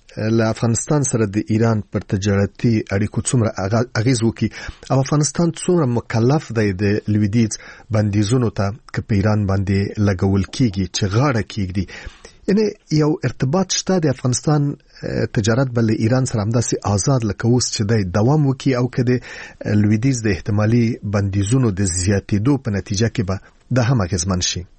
له افغانستان سره د ایران پر تجارتي اړیکو څومره اغیز وکي او افغانستان څومره مکلف دی د لویدیځ بندیزونو ته چې په ایران باندې لګول کیږي چې غاړه کیږي یعنی یو ارتباط شته د افغانستان تجارت بل ایران سره همداسې آزاد لکه اوس چې د دوام وکي او کده لویدیځ د احتمالي بندیزونو د زیاتېدو په نتیجه کې به د هم اغیزمن شي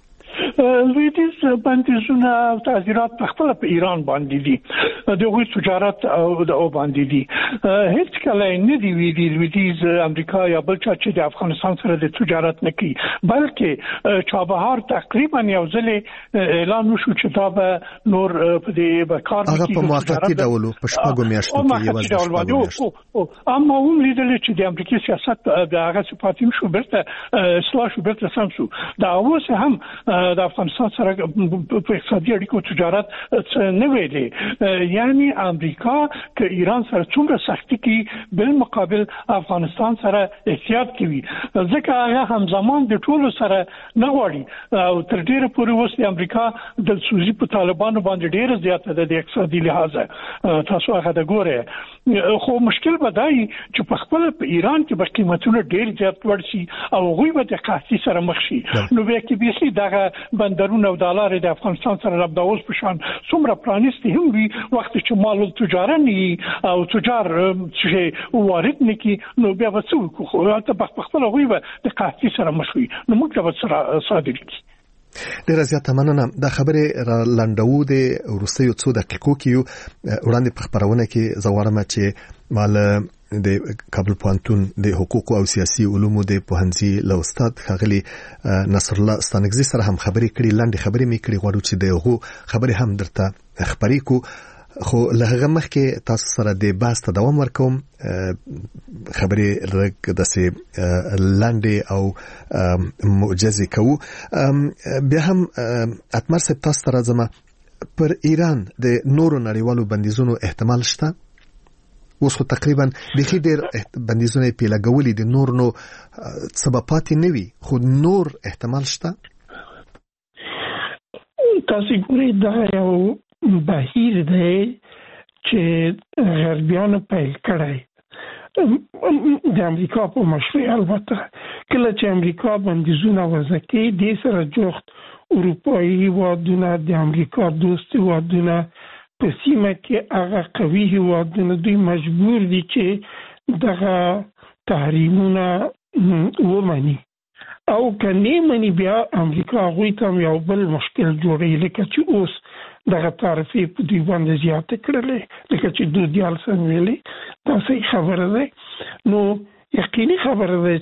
لویدیز بندیزونه او تعزیرات په خپل په ایران باندې دي د غوي تجارت او د او باندې دي هیڅ کله نه دی ویلي لویدیز امریکا یا بل چا چې د افغانستان سره د تجارت نه کوي بلکې چابهار تقریبا یو ځل اعلان وشو چې دا به نور په دې به کار کوي هغه په موافقتي ډول په شپږو میاشتو کې یو ځل اما هم لیدل چې د امریکای سیاست د هغه صفاتیم شو برته اصلاح شو برته سم شو دا اوس هم د افغانستان سره په اقتصادي اړیکو تجارت نه ویلي یعنی امریکا که ایران سره څومره سختي کوي بل مقابل افغانستان سره احتیاط کوي ځکه هغه همزمان د ټولو سره نه غواړي او تر ډیره پورې اوس د امریکا د سوزي په طالبانو باندې ډیره زیاته ده د اقتصادي لحاظ تاسو هغه د ګوره خو مشکل بدای چې په خپل په ایران کې به قیمتونه ډیر زیات لوړ شي او غوي به د قحطي سره مخ شي نو بیا کې به سي دغه بندرونه او دلار د افغانستان سره رابطه په شان څومره پرانیستي هم وي وخت چې مال تجارت نه او تجار چې وارد نکي نو بیا وڅو خو ته په خپل غوي د قحطي سره مخ وي نو موږ به سره صادر کی ډیره زیاته مننه د خبرې را لنډو د روسیې څو دقیقو کې وړاندې په خبرونه کې زوارم چې مال د کابل پوهنتون د حقوق او سیاسي علومو د پوهنځي له استاد خغلی نصر الله ستانګزي سره هم خبرې کړې لاندې خبرې مې کړې غواړو چې دغه خبرې هم درته خبرې کو خو لهغه مخکې تاسو سره د باس ته دوام ورکوم خبرې لږ داسې لاندې او معجزې کوو بیا هم اتمر صاحب تاسو سره زما پر ایران د نورو نړیوالو بندیزونو احتمال شته اوس خو تقریبا د خې ډېر بندیزونه په لګولې د نور نو سببات نه وي خو نور احتمال شته تاسو ګورئ دا یو بهیر دی چې غربیانو پیل کړی د امریکا په مشروع البته کله چې امریکا بندیزونه وضع کړي د سره جوخت اروپایي هیوادونه د امریکا دوست هیوادونه په سیمه کې هغه قوي هیوادونه دوی مجبور دي چې دغه تحریمونه ومني او کني مني بیا امریکا غوي ته یو بل مشکل جوړي لکه چې اوس دغه تعرفې په دوی باندې زیاته کړلې لکه چې دوی دیال څنګه ویلي دا صحیح خبره ده نو یقیني خبره ده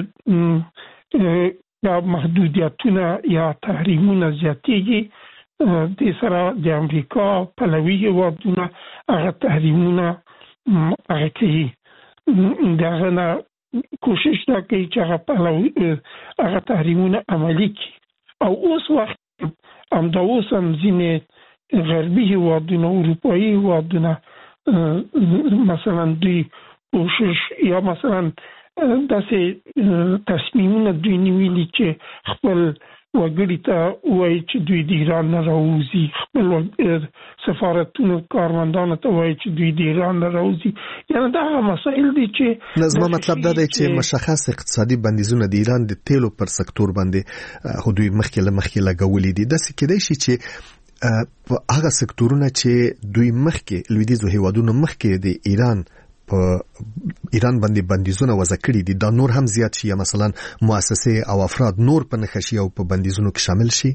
چې دا محدودیتونه یا تحریمونه زیاتېږي د سره د امریکا پلوي هیوادونه هغه تحریمونه هغه کوي دغه نه کوشش دا کوي چې هغه پلوي هغه تحریمونه عملي کړي او اوس وخت همدا اوس هم ځینې غربي هیوادونه اروپایي هیوادونه مثلا دوی کوشش یا مثلا داسې تصمیمونه دوی نیولي چې خپل وګړي ته وایي چې دوی د ایران نه راوځي خپل سفارتونو کارمندانو ته وایي چې دوی د ایران نه راوځي یعنی دا مسایل دي چې لازمه مطلب دا دی چې مشخص اقتصادي بندیزونه د ایران د تیلو پر سکتور باندې خو دوی مخکې له مخکې لګولې دي داسې کېدای شي چې په هغه سکتورونه چې دوی مخکې لویدیځو هیوادونو مخکې د ایران په ایران باندې بندیزونه وضع کړي دي دا نور هم زیات شي مثلا مؤسسې او افراد نور په نښه شي او په بندیزونو کې شامل شي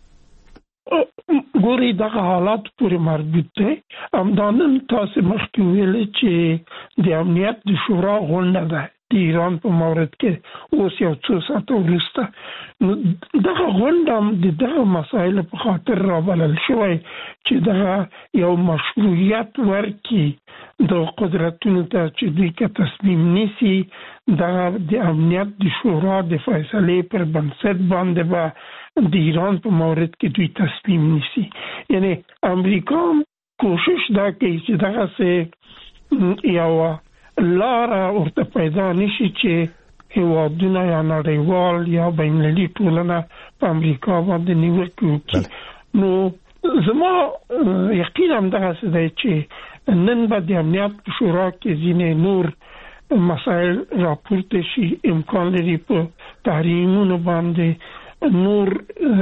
ګوري دغه حالات پورې مربوط دي همدانن تاسو مخکې ویل چې د امنیت د شورا غونډه ده د ایران په مورد کې اوس یو څو ساعته وروسته دغه غونډه د دغه مسایلو په خاطر رابلل شوی چې دغه یو مشروعیت ورکړي د قدرتونو ته چې دوی که تصمیم نیسي دغه د امنیت د شورا د فیصلې پر بنسټ باندې به د ایران په مورد کې دوی تصمیم نیسي یعنی امریکا کوشش دا کوي چې دغه سه یو لاره ورته پیدا نشي چې هیوادونه یا نړیوال یا بین‌المللي ټولنه په امریکا باندې نیوکه وکړي نو زما یقین هم دغه څه دی چې نن به د امنیت په شورا کې ځینې نور مسائل راپورته شي، امکان لري په تحریمونو باندې نور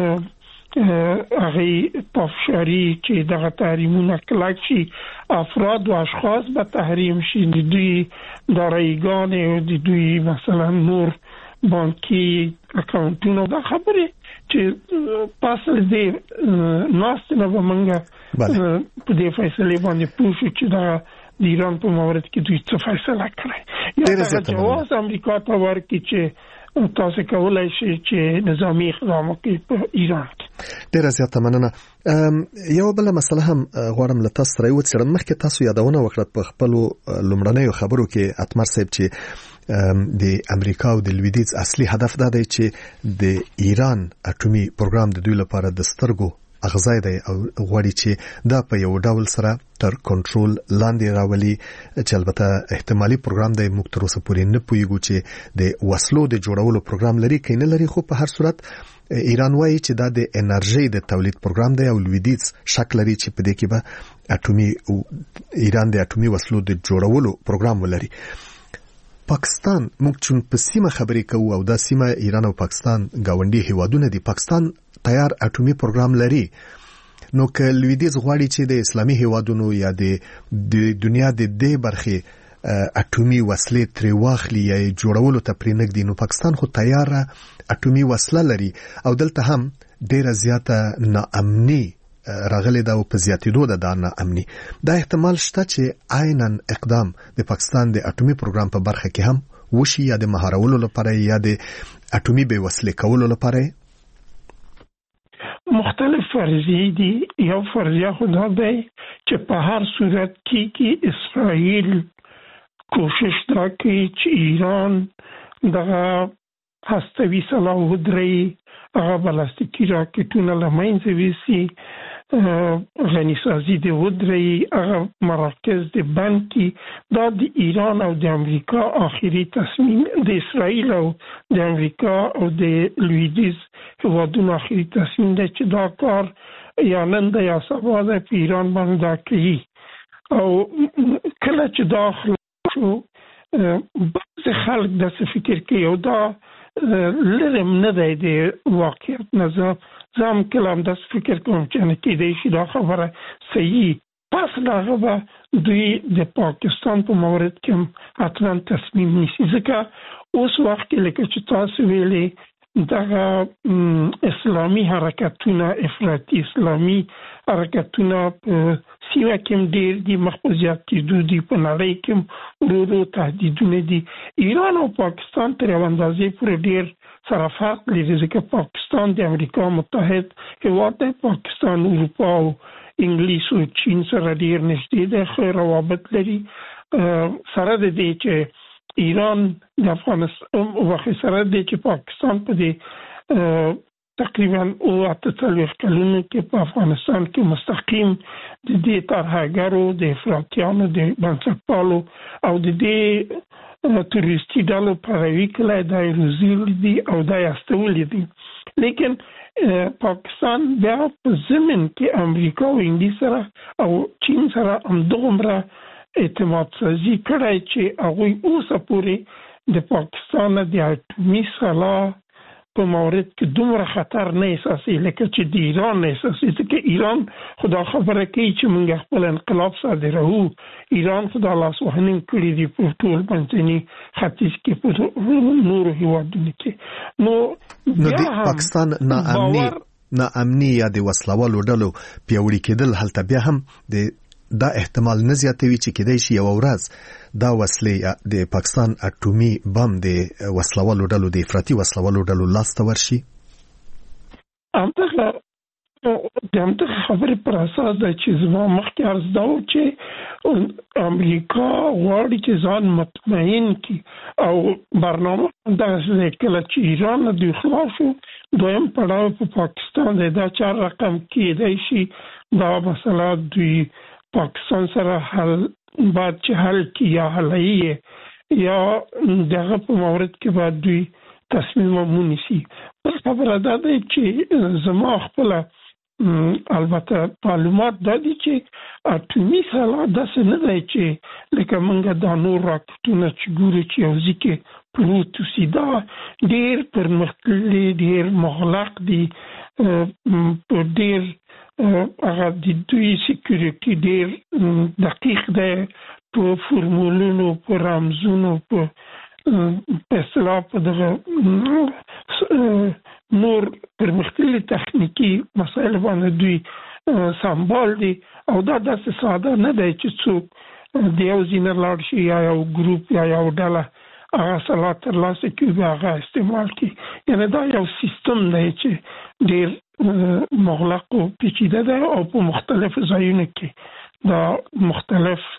هغه پافشاری چې دغه تحریمونه کلک شي، افراد و اشخاص به تحریم شي، د دوی دارایی‌ګانې او د دوی مثلا نور بانکي اکاونټونه، دا خبرې چې پاسل دې ناست نه به منګه په دې فیصله باندې پوه شو چې دا د ایران په مورد کې دوی څه فیصله کړی یا دا جواز امریکا ته ورکړي چې تاسو کولای شئ چې نظامی اقدام وکړي په ایران کې. ډیره زیاته مننه. یو بل مسله هم غواړم له تاسو سره وڅېړم. مخکې تاسو یادونه وکړه په خپل لومړنیو خبرو کې اتمر صاحب چې د امریکا او د لویدیځ اصلي هدف دا دی چې د ایران اټومي پروګرام د دوی لپاره د سترګو اغزای دی او غواړي چې دا په یو ډول سره تر کنټرول لاندې راولي، چې البته احتمالي پروګرام دی، موږ تر اوسه پورې نه پوهیږو چې د وسلو د جوړولو پروګرام لري که نه لري، خو په هر صورت ایران وایي چې دا د انرژي د تولید پروګرام دی او لویدیځ شک لري چې په دې کې به اټومي ایران د اټومي وسلو د جوړولو پروګرام ولري. پاکستان موږ چون په سیمه خبرې کوو او دا سیمه ایران او پاکستان گاونډي هیوادونه دي، پاکستان تیار اټومي پروګرام لري، نو که لویدیځ غواړي چې د اسلامي هیوادونو یا د دنیا د دې برخې اټومي وسلې ترې واخلي یا جوړولو ته پرې نږدي، نو پاکستان خو تیاره اټومي وسله لري او دلته هم ډیره زیاته ناامني راغلی دا او په زیاتېدو ده دا ناامني. دا احتمال شته چې عیناً اقدام د پاکستان د اټومي پروګرام په برخه کې هم وشي، یا د مهارولو لپاره یا د اټومي بې وسلې کولو لپاره. مختلف فرضیې دي. یو فرضیه خو دا دی چې په هر صورت کې کې اسرائیل کوشش دا کوي چې ایران دغه هستوي سلاح ودري، هغه بلاستیکي راکټونه له منځه ویسي، غني سازي د ودري، هغه مراکز د بند کی. دا د ایران او د امریکا آخري تصمیم، د اسرائیل او د امریکا او د لویدیځ هیوادونو آخري تصمیم دی چې دا کار یا نن د یا سبا د ایران باندې دا کوي. او کله چې دا خلاص شو بعض خلک داسې فکر کوي او دا لرم نه دی د واقعیت نه. زه هم کله هم داسې فکر کوم چې نه کېدای شي دا خبره صحیح، پس له هغه به دوی د پاکستان په مورد کې هم حتما تصمیم نیسي، ځکه اوس وخت کې لکه چې تاسو ویلې دغه اسلامي حرکتونه، افراطي اسلامي حرکتونه په سیمه کې هم ډېر دي، مخ په زیات کېدو دي، په نړۍ کې هم ورو ورو تهدیدونه دي. ایران او پاکستان تر یوه اندازې پورې ډېر سره فرق لري، ځکه پاکستان د امریکا متحد هېواد دی، پاکستان اروپا او انګلیس او چین سره ډېر نږدې دی، ښه روابط لري. سره د دې چې ایران د افغانستان وخت سره دی چې پاکستان په دې تقریبا او اته څلوېښت کلونو کې په افغانستان کې مستقیم د دې ترهګرو، د افراطیانو، د بنسټپالو او د دې تروریستي ډلو پیروي کړې، دا یې روزلي دي او دا یې استولي دي. لیکن پاکستان بیا په ضمن کې امریکا او انګلیس سره او چین سره همدغومره اعتماد سازي کړی چې هغوی اوسه پورې د پاکستان د اټومي سلاح په مورد کې دومره خطر نه احساسي لکه چې د ایران نه احساسي، ځکه ایران خدا خبره کوي چې موږ خپل انقلاب صادروو. ایران خدا لاس وهنې کړي دي په ټول منځني ختیځ کې، په نورو هیوادونو کې. نو نو د پاکستان ناامني ناامني یا د وسلوالو ډلو پیاوړي کېدل هلته بیا هم د دا احتمال نه زیاتوي چې کېدای شي یو ورځ دا وسلې د پاکستان اټومي بم د وسلوالو ډلو، د افراطي وسلوالو ډلو لاس ته ورشي. همدغه د همدغه خبرې پر اساس ده چې زما مخکې عرض دا و چې امریکا غواړي چې ځان مطمئن کړي او برنامه همدغسې دی. کله چې ایران نه دوی خلاص شو، دویم پړاو په پاکستان دی. دا چار رقم کېدای شي دا مسله دوی پاکستان سره حل بعد چې حل کی یا حلایي یا دغه په مورد کې بعد دوی تصمیم ونیسي. بل خبره دا ده چې زما خپله البته معلومات دادي چې اټومي سلاح داسې نه دی چې لکه موږ د نور راکټونه چې ګورو چې یو ځکه پروت سیدا ډیر پرمختللی ډیر مغلق دي ډیر هغه د دوی سکیورټي ډیر دقیق دی په فورمولونو په رمزونو په په اصطلاح په دغه نور پرمختللي تخنیکی مسایل باندې دوی سمبال دي او دا داسې ساده نه دی چې څوک د یو ځای نه لاړ شي یا یو ګروپ یا یو ډله هغه سلاح ترلاسه کړي هغه استعمال کړي یعنې دا یو سیستم دی چې ډېر مغلق او پیچیده دی او په مختلفو ځایونو کې دا مختلف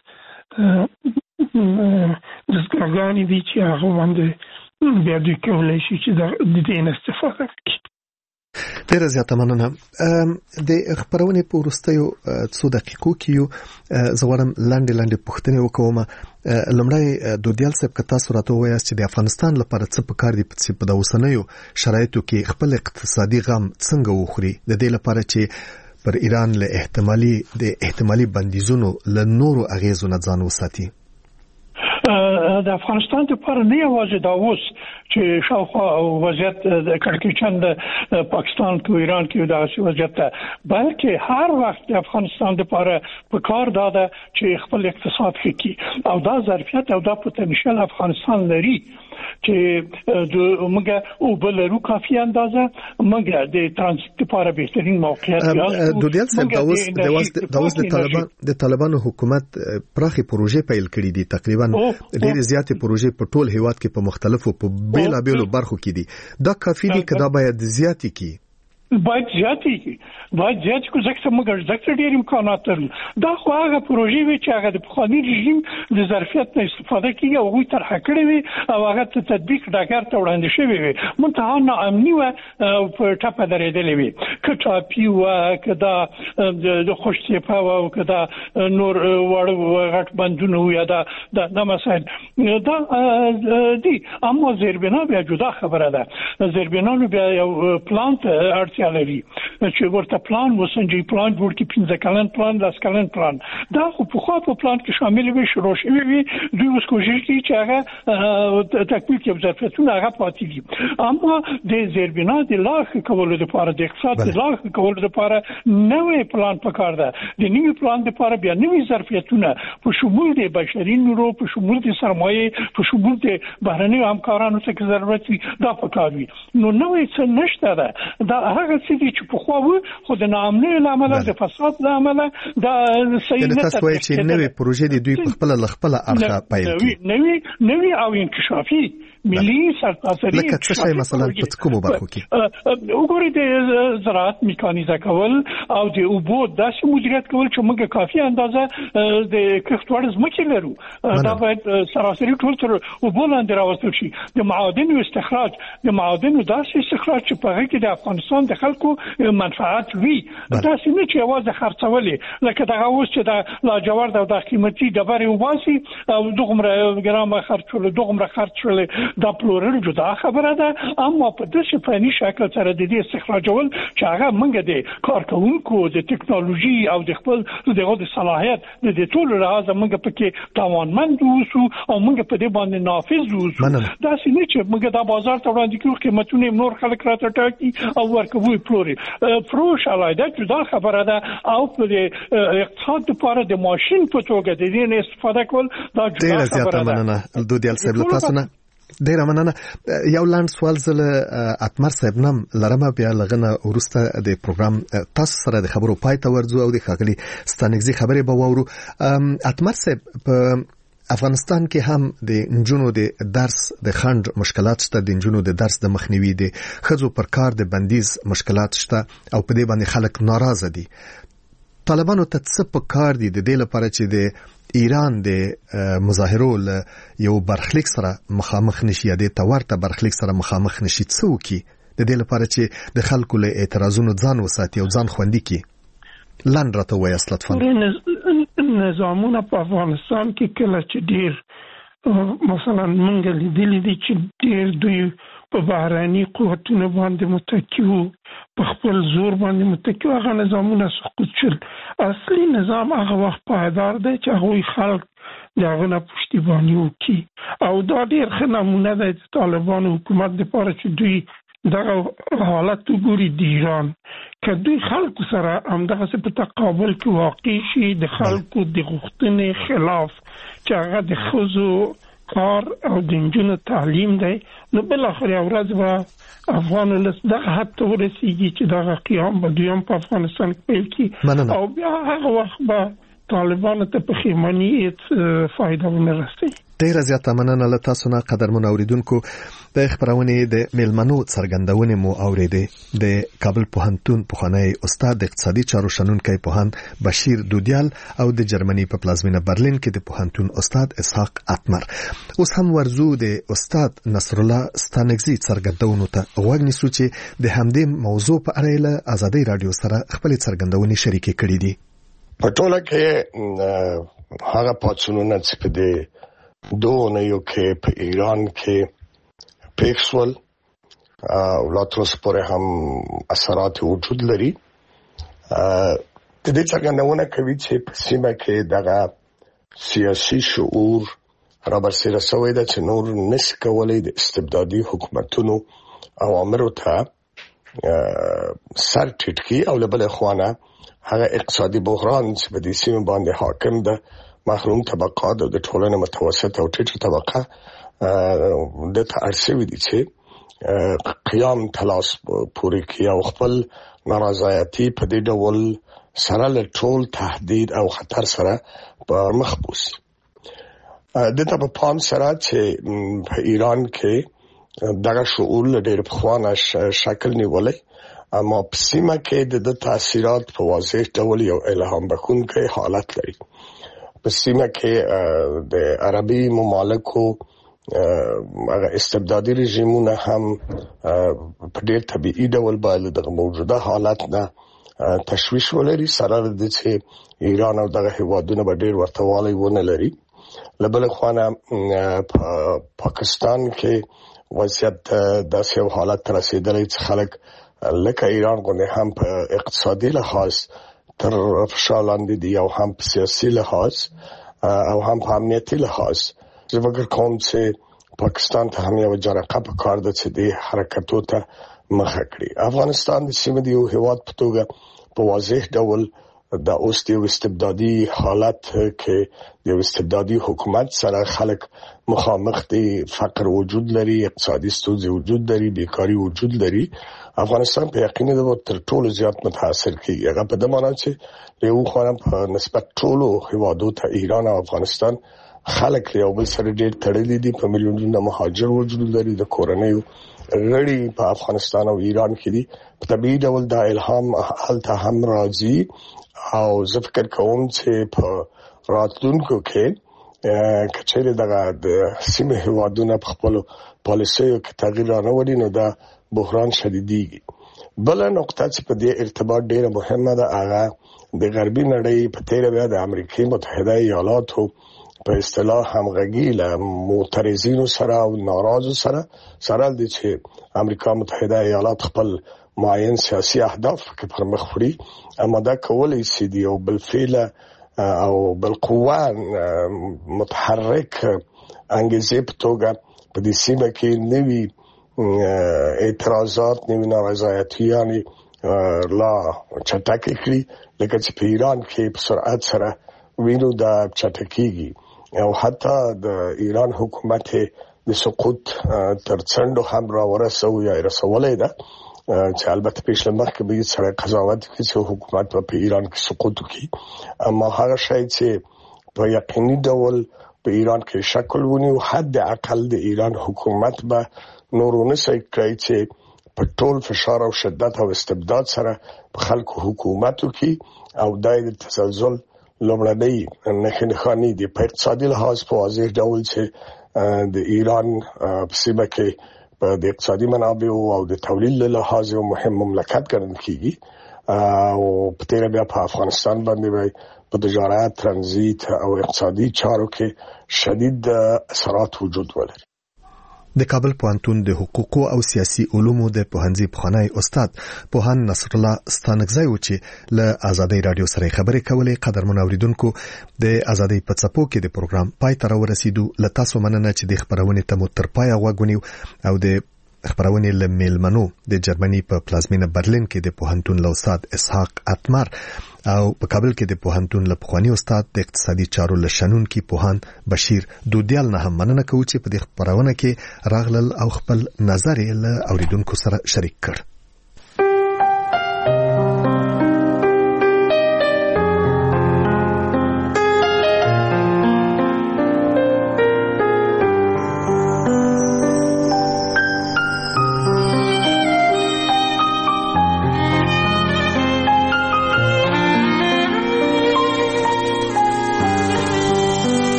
دستګاهګانې دي چې هغه باندې بیا دوی کولی شي چې د دې نه استفاده وکړي. ډېره زیاته مننه. د خپرونې په وروستیو څو دقیقو کې یو زه غواړم لنډې لنډې پوښتنې وکوم. لومړی دودیال صاحب که تاسو راته ووایاست چې د افغانستان لپاره څه پکار دي چې په د اوسنیو شرایطو کې خپل اقتصادي غم څنګه وخوري د دې لپاره چې پر ایران له احتمالي د احتمالي بندیزونو له نورو اغیزو نه ځان وساتي. د افغانستان لپاره نه یوازې دا اوس چې شاوخوا وضعیت د کړکېچن د پاکستان کې ایران کې دا وضعیت بلکې هر وخت د افغانستان لپاره په کار داده چې خپل اقتصاد ښه کړي او دا ظرفیت او دا پوتنشل افغانستان لري چې د موږ او بلرو کافي اندازه موږ د ترانزیت لپاره بهترین موقعیت یاست. دودیال صاحب دا اوس د اوس د طالبان د طالبانو حکومت پراخي پروژې پیل کړې دي تقریبا ډېر زیاتې پروژې په ټول هیواد کې په مختلفو په بیلا بیلو برخو کې دي. دا کافي دي که دا باید زیاتې کی؟ باید زیاتې کی باید زیات کو ځکه موږ ځکه ډېر امکانات لرو. دا خو هغه پروژې وي چې هغه د پخواني رژیم د ظرفیت نه استفاده کوي او هغوی طرحه کړې وي او هغه ته تطبیق ډګر ته وړاندې شوی وي منتها ناامني وه او په ټپه درېدلې وي که ټاپي وه که دا د خوشتیپه وه او که دا نور واړه غټ بندونه وو یا دا دا مسایل دا دي. اما زیربنا بیا جدا خبره ده. زیربنانو بیا یو پلان ته اړتیا لري چې ورته پلان وسنجي پلان جوړ کی پنځه کلن پلان لاس کلن پلان دا خو په خو په پلان کې شامل وي شروع شوی وي دوی اوس کوشش کوي چې هغه تکمیل کې ظرفیتونه هغه پاتې دي. اما د زیربنا د لاخ کولو لپاره د اقتصاد د لاخ کولو لپاره نوې پلان پکار ده. د نوې پلان لپاره بیا نوې ظرفیتونه په شمول د بشري نیرو په شمول د سرمایه په شمول د بهرنیو همکارانو څخه ضرورت وي دا پکار وي. نو نوې څه نشته ده. دا هغه څه دي چې په خو خو د ناامنۍ له امله د فساد له امله دا صحیح نه تاسو وایي چې نوې پروژې د دوی په خپل لخپل اړخه پیل کړي نوې نوې او انکشافي ملي سرتاسري لکه څه شی مثلا په کومو برخو کې وګورئ د زراعت میکانیزه کول او د اوبو داسې مدیریت کول چې موږ کافي اندازه د کښت وړ ځمکې لرو دا باید سراسري ټول تر اوبو لاندې راوستل شي. د معادنو استخراج د معادنو داسې استخراج چې په هغه کې د افغانستان د خلکو منفعت وي داسې نه چې یوازې خرڅولې لکه دغه اوس چې د لاجورد او د قیمتي ډبرې وباسي او دغومره ګرامه خرڅول دغومره خرڅول دا پلورل جدا خبره ده. اما په داسې فني شکل سره د دې استخراجول چې هغه موږ د کارکونکو د ټکنالوژي او د خپل دغه د صلاحیت د دې ټول راز موږ پکې توانمند اوسو او موږ په دې باندې نافذ اوسو. داسې نه چې موږ د بازار ته وړاندې کوو قیمتونه نور خلک راته ټاکي او ورکوي پلوري فروش علایده جدا خبره ده او په اقتصاد لپاره د ماشين په توګه د دې استفاده کول دا جدا خبره ده. مننه دودیال صاحب تاسو نه ډیره مننه. یو لاند سوال زله اتمر صاحب نم لرمه بیا لغنه ورسته د پروګرام تاسو سره د خبرو پای ته ورځو او د خاغلی ستانګزي خبرې به وورو. اتمر صاحب په افغانستان کې هم د انجونو د درس د خند مشکلات شته د انجونو د درس د مخنیوي د خزو پر کار د بندیز مشکلات شته او په دې باندې خلک ناراضه دي. طالبانو ته څه په کار دي د دې لپاره چې د ایران د مظاهرو له یو برخلیک سره مخامخ نشي یا د تورته برخلیک سره مخامخ نشي څو کی د دې لپاره چې د خلکو له اعتراضونو ځان وساتي او ځان خوندي کی لاند راته وایي اصلت فن نظامونه په افغانستان کې کله چې ډیر مثلا منګ لیدلې دي چې ډیر دوی په بهراني قوتونو باندې متکی وو په خپل زور باندې متکی هغه نظامونه سقوط شول. اصلي نظام هغه وخت پایدار دی چې هغوی خلک دغه نه پشتیباني وکړي او دا ډېر ښه نمونه دی د طالبانو حکومت لپاره چې دوی دغه حالت وګوري د ایران که دوی خلکو سره همدغسې په تقابل کې واقع شي د خلکو د غوښتنې خلاف چې هغه د ښځو کار او د نجونو تعلیم دی نو بالاخره یوه ورځ به افغان ولس دغه حد ته ورسېږي چې دغه قیام به دوی هم په افغانستان کې پیل کړي او بیا هغه وخت به طالبانو ته پښیماني هېڅ فایده ونه رسوي. ډیره زیاته مننه له تاسو نه قدرمن اوریدونکو. د خبرونې د میلمنو څرګندونې مو اوریدې. د کابل پوهنتون پخوانی استاد د اقتصادي چارو شنونکی پوهان بشیر دودیال او د جرمني په پلازمینه برلین کې د پوهنتون استاد اسحاق اتمر. اوس هم ورزو د استاد نصر الله ستانګزي څرګندونو ته غوږ نیسو چې د همدې موضوع په اړه له آزادۍ رادیو سره خپل څرګندونې شریکې کړې دي. په ټوله کې هغه پاتونونه چې په دې دوه نه یو کې په ایران کې پیښول او لا تر اوسه پورې هم اثرات وجود لري. د دې څرګندونه کوي چې په سیمه کې دغه سیاسي شعور را برسېره شوی دی چې نور نشي کولی د استبدادي حکومتونو اوامرو ته سر ټیټ کړي او له بلې خوا نه هغه اقتصادي بحران چې په دې سیمه باندې حاکم ده محروم طبقات او د ټولنې متوسط او ټیټه طبقه د تأثیر دي چې قیام تلاش پوری کړي او خپل نارضایتي په دې ډول سره له ټول تهدید او خطر سره مخ بوسي. دته په پام سره چې په ایران کې دغه شعور له ډېر پخوانه شکل نیولې اما په سیمه کې د تاثیرات په واضح ډول یو الهام بخښونکی حالت لري. په سیمه کې د عربي ممالکو هغه استبدادي رژیمونه هم په ډېر طبيعي ډول باندې د موجوده حالت نه تشویش ولري سره د چې ایران او دغه هیوادونه به ډېر ورته والی ونه لري. له بل خوا نه پاکستان کې وضعیت داسې یو حالت ته رسېدلی چې خلک لکه ایران غوندې هم په اقتصادي لحاظ تر فشار لاندې دي او هم په سیاسي لحاظ او هم په امنیتي لحاظ. زه فکر کوم چې پاکستان ته هم یو جرقه په کار ده چې دې حرکتو ته مخه کړي. افغانستان د سیمې د یو هیواد په توګه په واضح ډول د اوس د استبدادي حالت کې د استبدادي حکومت سره خلک مخامخ دي. فقر وجود لري، اقتصادي ستونزې وجود لري، بیکاری وجود لري. افغانستان په یقیني ډول تر ټولو زیات متاثر کیږي. هغه په دې معنی چې یو خورم په نسبت ټولو هیوادو ته ایران او افغانستان خلک یو بل سره ډېر تړلي دي. په میلیونونو مهاجر وجود لري. د کورنۍ غړي په افغانستان او ایران کې دي. په طبيعي ډول دا الهام هلته هم راځي او زه فکر کوم چې په راتلونکو کې کچېره دغه د سیمه هیوادونو په خپل پالیسیو کې تغییر راوړي نو دا بحران شدیدیږي. بل نقطه چې په دې ارتباط ډېره مهمه ده هغه د غربي نړۍ په تیر بیا د امریکای متحده ایالاتو په اصطلاح همغږي له معترضینو سره او ناراضو سره سره د چې امریکا متحده ایالات خپل معین سیاسي اهداف کې پر مخ وړي اما دا کولای شي دی او بالفعل او بالقوه متحرک انګیزه په توګه په دې سیمه کې نوي اعتراضات نوي نارضایتیانی لا چټکې کړي لکه چې په ایران کې په سرعت سره وینو دا چټکېږي او حتی د ایران حکومت د سقوط تر څنډو هم را ورسو یا رسولې ده چې البته پیشله مخکې به سره قضاوت کوي چې حکومت په ایران کې سقوط کوي اما هغه شی چې په یقیني ډول په ایران کې شکل ونیو حد اقل د ایران حکومت به نورونه سي کوي چې په ټول فشار او شدت او استبداد سره په خلکو حکومت کوي او دای د تسلسل لومړنۍ نښانې دي په اقتصادي لحاظ په واضح ډول چې د ایران په سیمه کې په د اقتصادي منابع او د تولید له لحاظ یو مهم مملکت ګڼل کیږي او په تیر بیا په افغانستان باندې په تجارت، ترانزیت او اقتصادي چارو کې شدید اثرات وجود ولري. د کابل پوهنتون د حقوقو او سیاسي علومو د پوهنځي پخوانی استاد پوهان نصر الله ستانکزی و چې له آزادۍ رادیو سره خبرې کولې. قدرمن اوریدونکو د آزادۍ په څپو کې د پروګرام پای ته ورسېدو. له تاسو مننه چې د خبرونې ته مو تر پایه وګونیو او د خبرونې له میلمنو د جرمني په پلازمینه برلین کې د پوهنتون له استاد اسحاق اتمر او په کابل کې د پوهنتون له پخوانی استاد د اقتصادي چارو له شنونکي پوهان بشیر دودیال نه هم مننه کوي چې په دې خبرونه کې راغلل او خپل نظر یې له اوریدونکو سره شریک کړ.